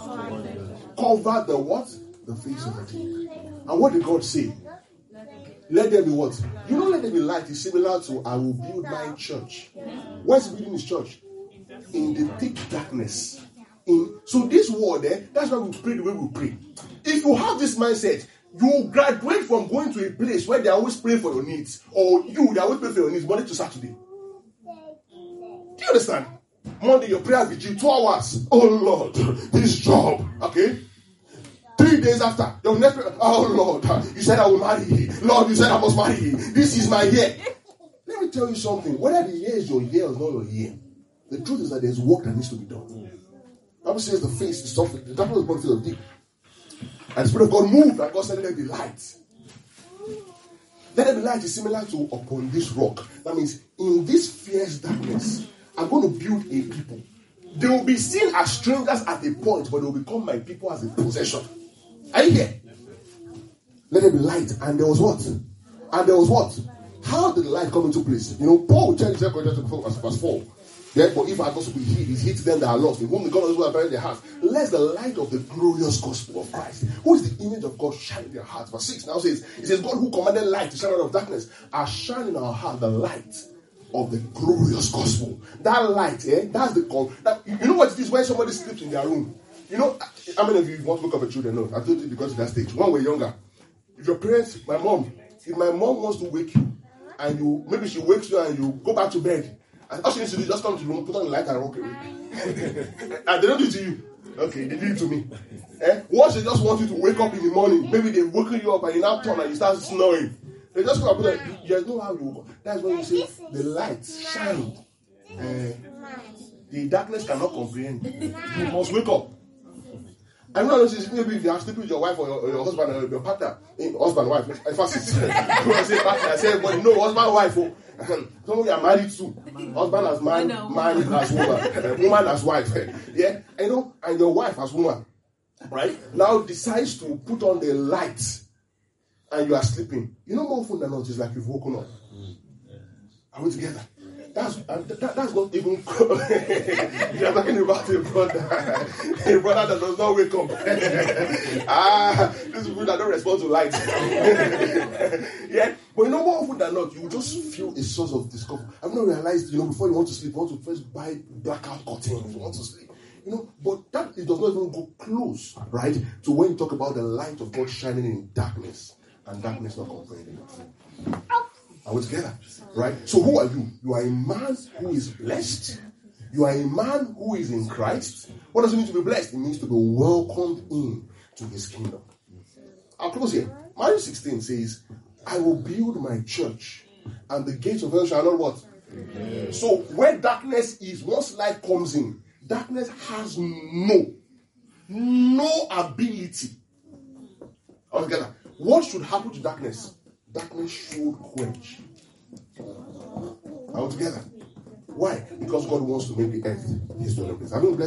covered the what? The face of the deep. And what did God say? Let there be what? You know, let there be light is similar to I will build my church. Where's he building his church? In the thick darkness. So this word that's why we pray the way we pray. If you have this mindset, you graduate from going to a place where they always pray for your needs, or they always pray for your needs Monday to Saturday. Do you understand? Monday your prayer vigil 2 hours. Oh Lord, this job. Okay. 3 days after, your next prayer. Oh Lord, you said I will marry you. Lord, you said I must marry you. This is my year. Let me tell you something. Whether the year is your year or not your year, the truth is that there's work that needs to be done. The Bible says the face is soft, the darkness is born filled of deep. And the Spirit of God moved, and God said, let there be light. Let there be light is similar to upon this rock. That means in this fierce darkness, I'm going to build a people. They will be seen as strangers at a point, but they will become my people as a possession. Are you here? Let there be light. And there was what? How did the light come into place? Paul will tell you 2 Corinthians verse 4. Yeah, but if our gospel be hid, it hits them that are lost, in whom the God of Israel appeared in their hearts. Let the light of the glorious gospel of Christ, who is the image of God, shine in their hearts. Verse 6 now says, it says, God who commanded light to shine out of darkness, has shine in our heart the light of the glorious gospel. That light, that's the call. You know what it is when somebody sleeps in their room? How many of you want to look up at children? No, I told you because of that stage. When we're younger, if your parents, if my mom wants to wake you, and maybe she wakes you and you go back to bed, and all she needs to do is just come to the room, put on the light and walk away. And they don't do it to you. Okay, they do it to me. Once they just want you to wake up in the morning, maybe they've woken you up and you now turn and you start snoring. They just come and put there's no how you woke up. That's when you say the light shined. The darkness cannot comprehend. You must wake up. I know maybe if you are sleeping with your wife or your husband or your partner, husband, wife. If I say partner, I say, but no, husband, wife. Some of you are married too. Husband as man as woman, woman as wife. Yeah, and your wife as woman, right? Now decides to put on the light, and you are sleeping. More often than not, it's like you've woken up. Are we together? That's not even. You're talking about a brother that does not wake up. These people that don't respond to light. Yeah, but more often than not, you just feel a source of discomfort. I've not realized, before you want to sleep, you want to first buy blackout curtains. You want to sleep, but that it does not even go close, right, to when you talk about the light of God shining in darkness and darkness not comprehending it. Are we together? Right? So who are you? You are a man who is blessed. You are a man who is in Christ. What does it mean to be blessed? It means to be welcomed in to his kingdom. I'll close here. Matthew 16 says, I will build my church, and the gates of hell shall not what? So where darkness is, once light comes in, darkness has no ability. All together. What should happen to darkness? Darkness should quench. Are we together? Why? Because God wants to make the earth his dwelling place.